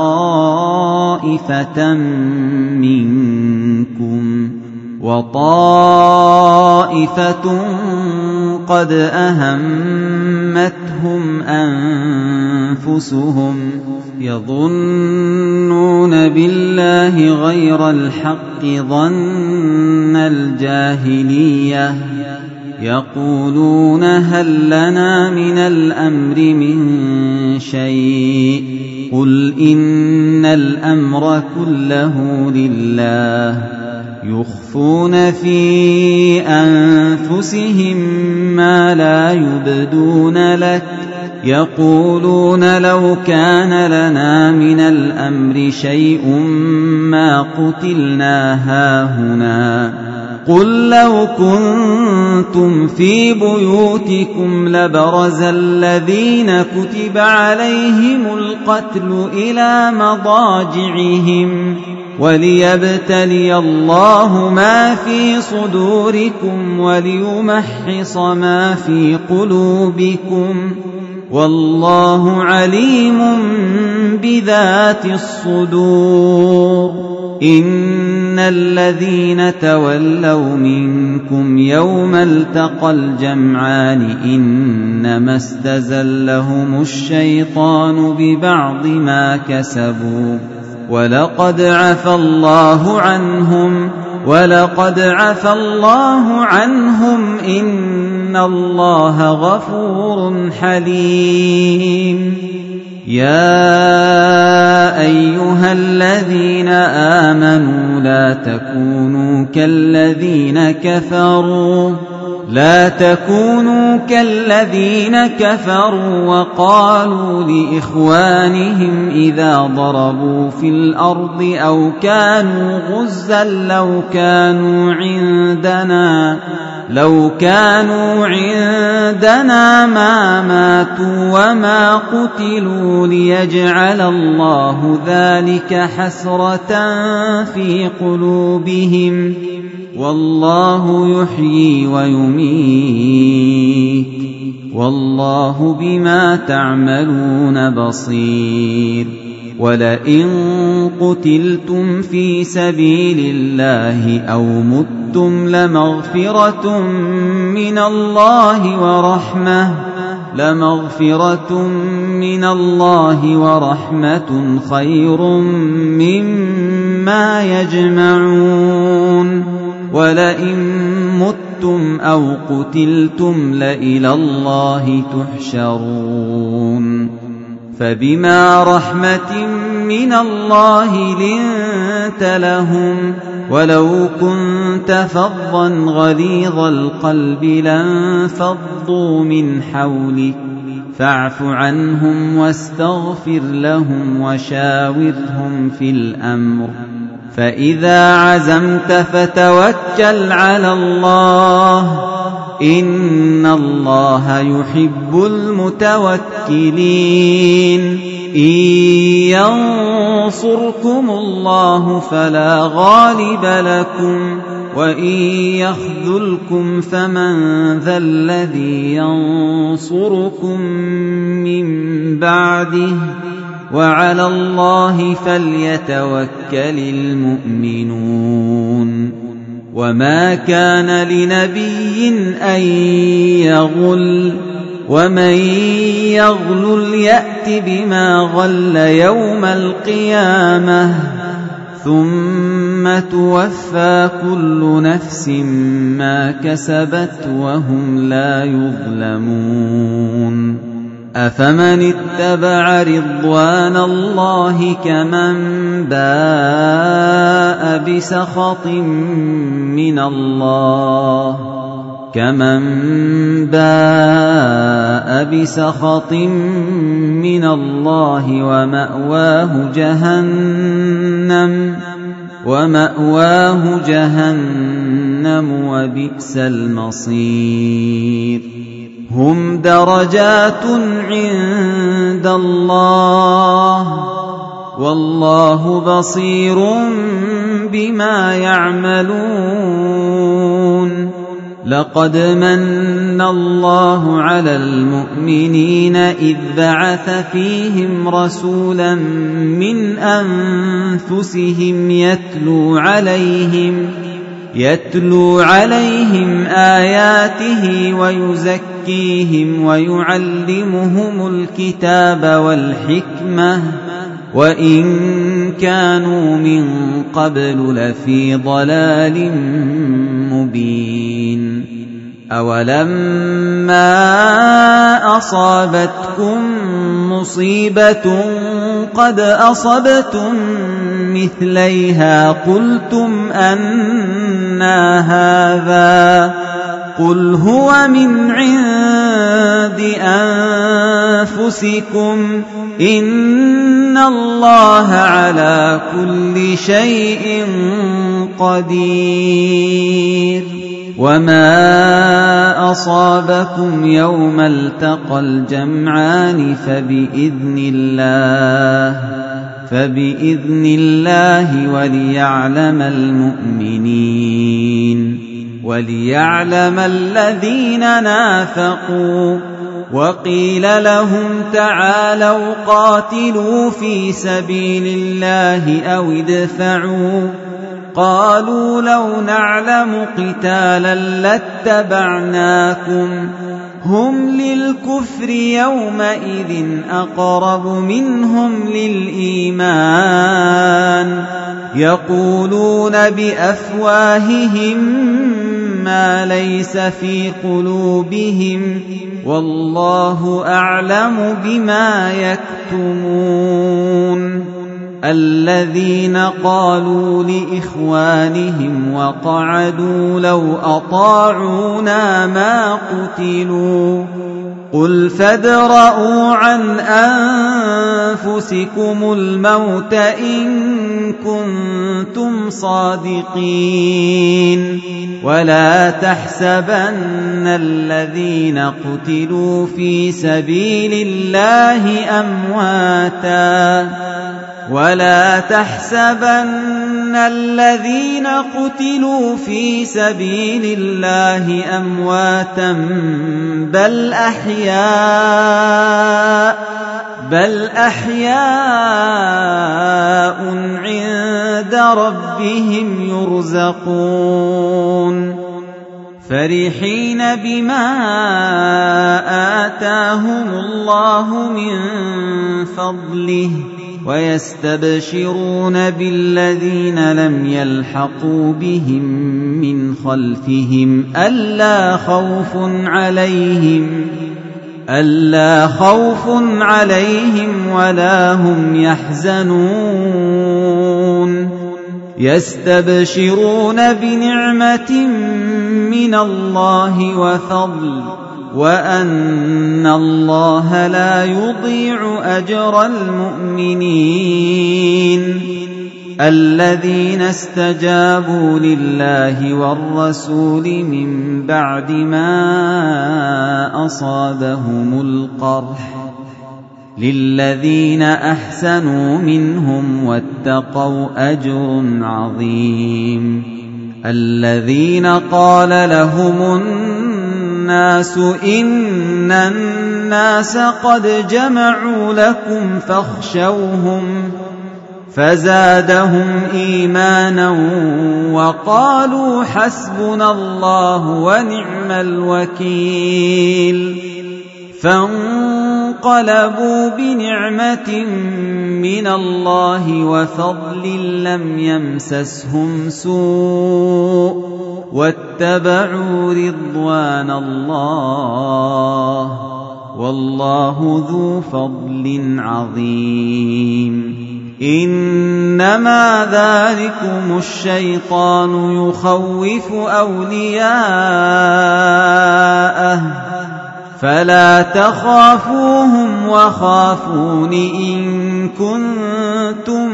طائفة منكم وطائفة قد أهمتهم أنفسهم يظنون بالله غير الحق ظن الجاهلية يقولون هل لنا من الأمر من شيء قل إن الأمر كله لله يخفون في أنفسهم ما لا يبدون لك يقولون لو كان لنا من الأمر شيء ما قتلنا هاهنا قل لو كنتم في بيوتكم لبرز الذين كتب عليهم القتل إلى مضاجعهم وليبتلي الله ما في صدوركم وليمحص ما في قلوبكم والله عليم بذات الصدور إن الذين تولوا منكم يوم التقى الجمعان إنما استزلهم الشيطان ببعض ما كسبوا ولقد عفى الله عنهم ولقد عفى الله عنهم إن الله غفور حليم يا أيها الذين آمنوا لا تكونوا كالذين كفروا لا تكونوا كالذين كفروا وقالوا لإخوانهم إذا ضربوا في الأرض أو كانوا غزا لو كانوا عندنا لو كانوا عندنا ما ماتوا وما قتلوا ليجعل الله ذلك حسرة في قلوبهم والله يحيي ويميت والله بما تعملون بصير ولئن قتلتم في سبيل الله أو متم لمغفرة من الله ورحمة لمغفرة من الله ورحمة خير مما يجمعون ولئن متم أو قتلتم لإلى الله تحشرون فبما رحمة من الله لنت لهم ولو كنت فظا غليظ القلب لانفضوا من حولك فاعف عنهم واستغفر لهم وشاورهم في الأمر فإذا عزمت فتوكل على الله إن الله يحب المتوكلين إن ينصركم الله فلا غالب لكم وإن يخذلكم فمن ذا الذي ينصركم من بعده وعلى الله فليتوكل المؤمنون وما كان لنبي أن يغل ومن يغلل يأت بما غل يوم القيامة ثم توفى كل نفس ما كسبت وهم لا يظلمون أفمن اتبع رضوان الله كمن باء بسخط من الله كمن باء بسخط من الله ومأواه جهنم ومأواه جهنم وبئس المصير هم درجات عند الله والله بصير بما يعملون لقد من الله على المؤمنين إذ بعث فيهم رسولا من أنفسهم يتلو عليهم يتلو عليهم آياته ويزكيهم ويعلمهم الكتاب والحكمة وإن كانوا من قبل لفي ضلال مبين أولما أصابتكم مصيبة قد أصبتم مثليها قلتم أنى هذا قل هو من عند أنفسكم إن الله على كل شيء قدير وما أصابكم يوم التقى الجمعان فبإذن الله فبإذن الله وليعلم المؤمنين وليعلم الذين نافقوا وقيل لهم تعالوا قاتلوا في سبيل الله أو ادفعوا قالوا لو نعلم قتالا لاتبعناكم هم للكفر يومئذ أقرب منهم للإيمان يقولون بأفواههم ما ليس في قلوبهم والله أعلم بما يكتمون الذين قالوا لإخوانهم وقعدوا لو أطاعونا ما قتلوا قل فادرءوا عن أنفسكم الموت إن كنتم صادقين ولا تحسبن الذين قتلوا في سبيل الله أمواتا ولا تحسبن الذين قتلوا في سبيل الله أمواتا بل أحياء بل أحياء عند ربهم يرزقون فرحين بما آتاهم الله من فضله ويستبشرون بالذين لم يلحقوا بهم من خلفهم ألا خوف عليهم ألا خوف عليهم ولا هم يحزنون يستبشرون بنعمة من الله وفضل وأن الله لا يضيع أجر المؤمنين الذين استجابوا لله والرسول من بعد ما أصابهم القرح للذين أحسنوا منهم واتقوا أجر عظيم الذين قال لهم الناس إن الناس قد جمعوا لكم فاخشوهم فزادهم إيمانا وقالوا حسبنا الله ونعم الوكيل فانقلبوا بنعمة من الله وفضل لم يمسسهم سوء واتبعوا رضوان الله والله ذو فضل عظيم إنما ذلكم الشيطان يخوف أولياءه فلا تخافوهم وخافون إن كنتم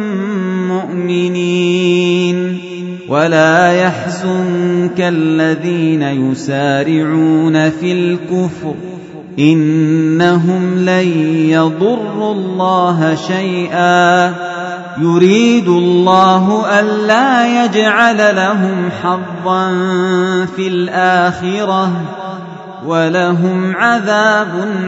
مؤمنين ولا يحزنك الذين يسارعون في الكفر إنهم لن يضروا الله شيئا يريد الله ألا يجعل لهم حظا في الآخرة ولهم عذاب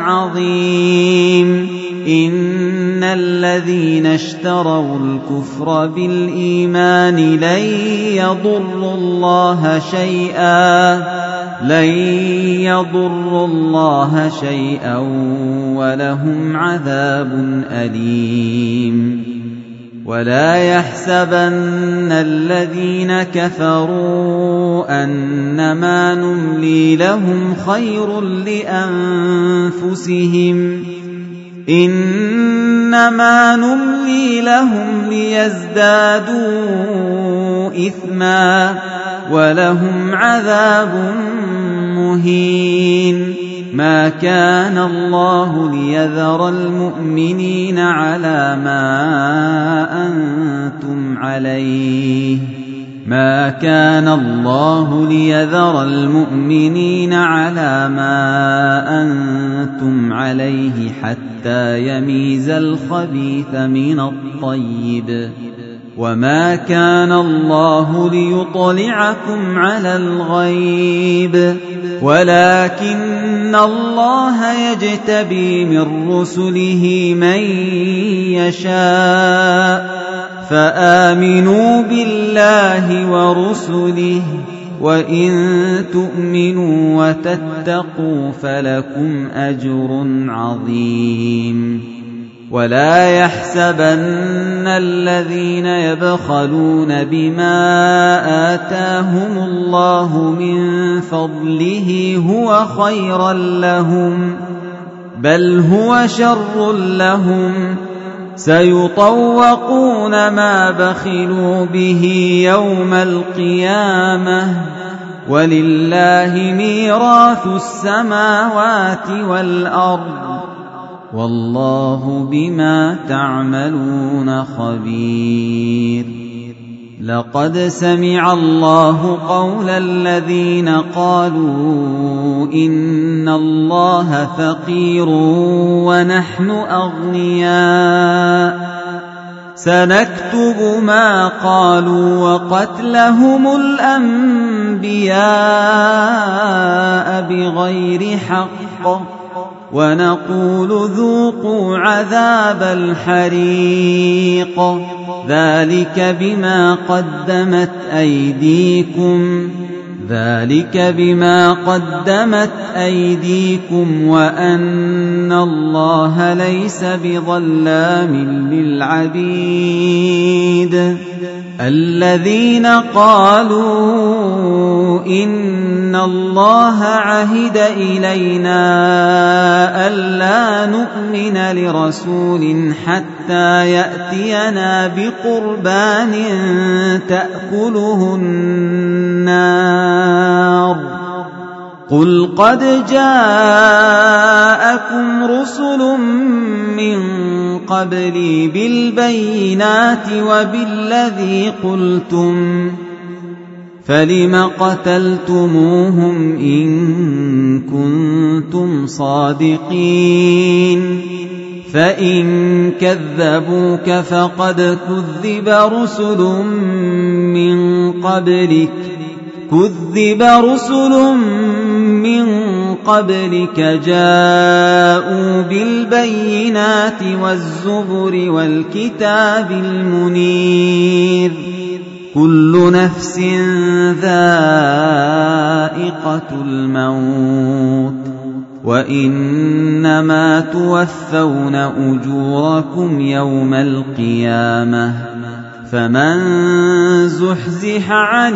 عظيم إن الذين اشتروا الكفر بالإيمان لن يضروا الله شيئا لن يضروا الله شيئا ولهم عذاب أليم ولا يحسبن الذين كفروا أنما نملي لهم خير لأنفسهم إنما نملي لهم ليزدادوا إثما ولهم عذاب مهين ما كان الله ليذر المؤمنين على ما أنتم عليه ما كان الله ليذر المؤمنين على ما أنتم عليه حتى يميز الخبيث من الطيب وما كان الله ليطلعكم على الغيب ولكن الله يجتبي من رسله من يشاء فآمنوا بالله ورسله وإن تؤمنوا وتتقوا فلكم أجر عظيم ولا يحسبن الذين يبخلون بما آتاهم الله من فضله هو خيرا لهم بل هو شر لهم سيطوقون ما بخلوا به يوم القيامة ولله ميراث السماوات والأرض والله بما تعملون خبير لقد سمع الله قول الذين قالوا إن الله فقير ونحن أغنياء سنكتب ما قالوا وقتلهم الأنبياء بغير حق ونقول ذوقوا عذاب الحريق ذلك بما قدمت أيديكم ذلك بما قدمت أيديكم وأن الله ليس بظلام للعبيد الذين قالوا إن الله عهد إلينا ألا نؤمن لرسول حتى يأتينا بقربان تأكله النار قل قد جاءكم رسل من قبلي بالبينات وبالذي قلتم فلم قتلتموهم إن كنتم صادقين فإن كذبوك فقد كذب رسل من قبلك كذب رسل من قبلك جاءوا بالبينات والزبر والكتاب المنير كل نفس ذائقة الموت وإنما توفون أجوركم يوم القيامة فمن زحزح عن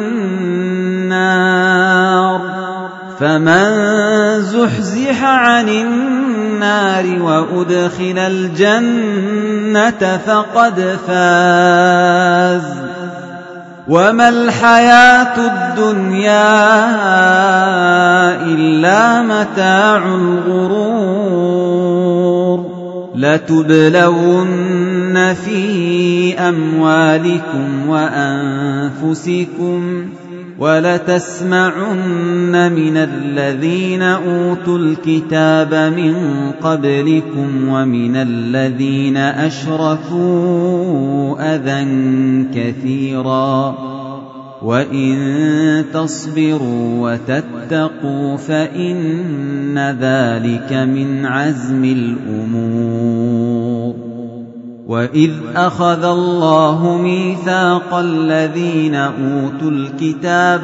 النار فمن زحزح عن النار وأدخل الجنة فقد فاز وما الحياة الدنيا إلا متاع الغرور لتبلون في أموالكم وأنفسكم ولتسمعن من الذين أوتوا الكتاب من قبلكم ومن الذين أشركوا أذى كثيرا وإن تصبروا وتتقوا فإن ذلك من عزم الأمور وإذ أخذ الله ميثاق الذين أوتوا الكتاب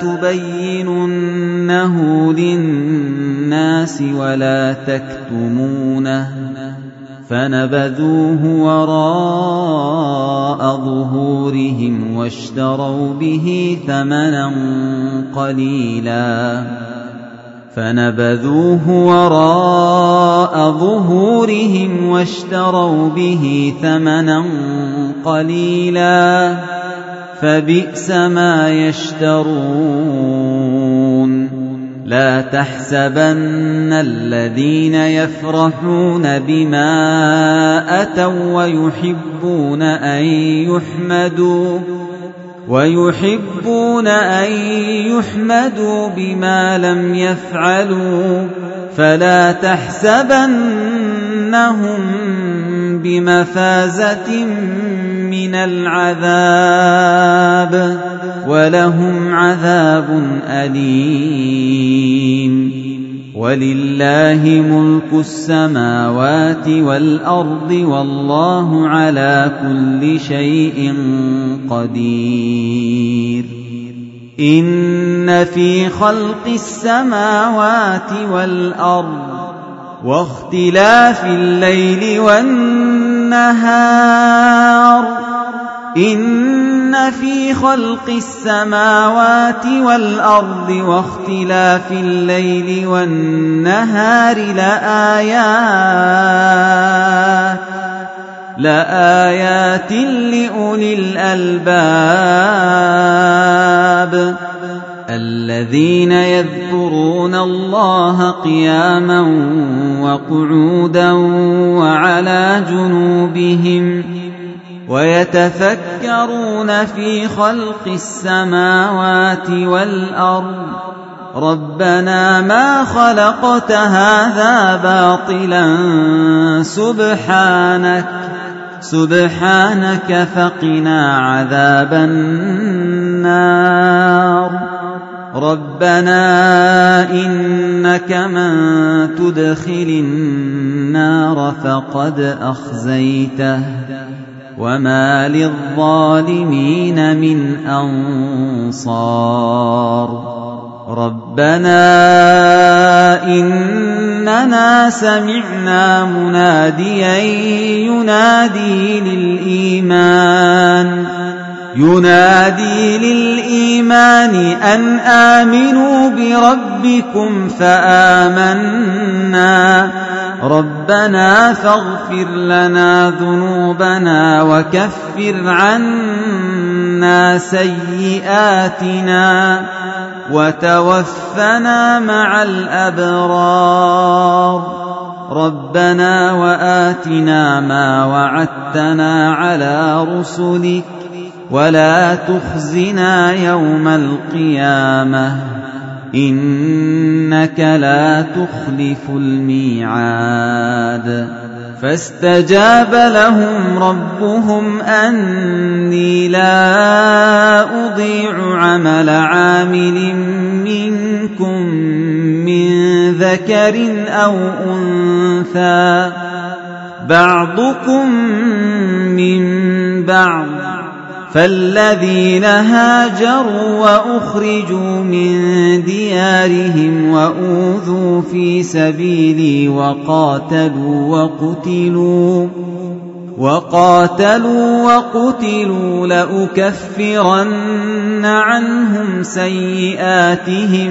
لتبيننه للناس ولا تكتمونه فنبذوه وراء ظهورهم واشتروا به ثمنا قليلا فنبذوه وراء ظهورهم واشتروا به ثمنا قليلا فبئس ما يشترون لا تحسبن الذين يفرحون بما أتوا ويحبون أن يحمدوا ويحبون أن يحمدوا بما لم يفعلوا فلا تحسبنهم بمفازة من العذاب ولهم عذاب أليم ولله ملك السماوات والأرض والله على كل شيء قدير إن في خلق السماوات والأرض واختلاف الليل والنهار إن في خلق السماوات والأرض واختلاف الليل والنهار لآيات لآيات لأولي الألباب الذين يذكرون الله قياما وقعودا وعلى جنوبهم ويتفكرون في خلق السماوات والأرض ربنا ما خلقت هذا باطلا سبحانك سبحانك فقنا عذاب النار ربنا إنك من تدخل النار فقد أخزيته وما للظالمين من أنصار ربنا إننا سمعنا مناديا ينادي للإيمان ينادي للإيمان أن آمنوا بربكم فآمنا ربنا فاغفر لنا ذنوبنا وكفر عنا سيئاتنا وتوفنا مع الأبرار ربنا وآتنا ما وعدتنا على رسلك ولا تخزنا يوم القيامة إنك لا تخلف الميعاد فاستجاب لهم ربهم أني لا أضيع عمل عامل منكم من ذكر أو أنثى بعضكم من بعض فالذين هاجروا وأخرجوا من ديارهم وأوذوا في سبيلي وقاتلوا وقتلوا وقاتلوا وقتلوا لأكفرن عنهم سيئاتهم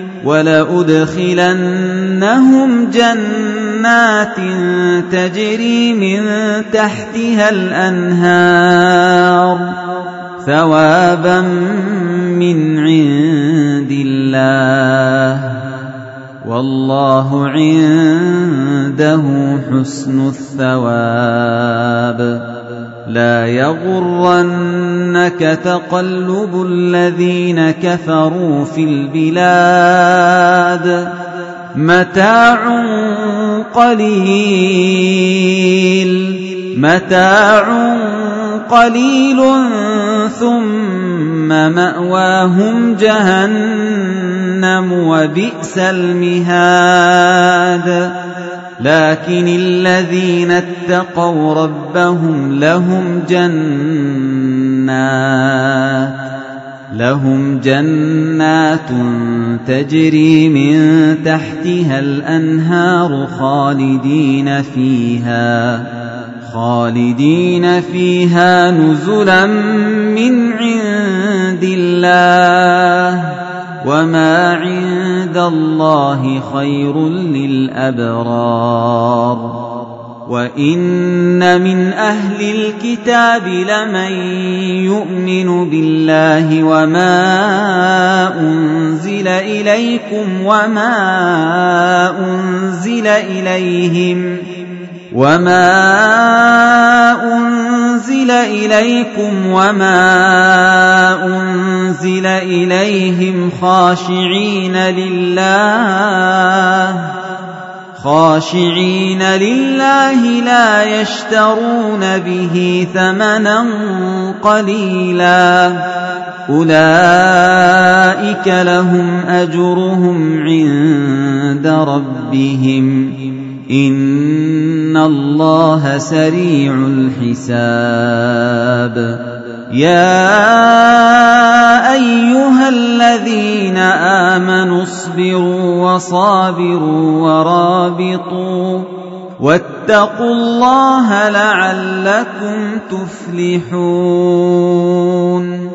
ولأدخلنهم جنات تجري من تحتها الأنهار ثوابا من عند الله والله عنده حسن الثواب لا يغرنك تقلب الذين كفروا في البلاد متاع قليل متاع قليل ثم مأواهم جهنم وبئس المهاد لكن الذين اتقوا ربهم لهم جنات لهم جنات تجري من تحتها الأنهار خالدين فيها خالدين فيها نزلا من عند الله وما عند الله خير للأبرار وإن من أهل الكتاب لمن يؤمن بالله وما أنزل إليكم وما أنزل إليهم وما أنزل إليكم وما أنزل إليهم خاشعين لله خاشعين لله لا يشترون به ثمنا قليلا أولئك لهم أجرهم عند ربهم إن الله سريع الحساب يا أيها الذين آمنوا اصبروا وصابروا ورابطوا واتقوا الله لعلكم تفلحون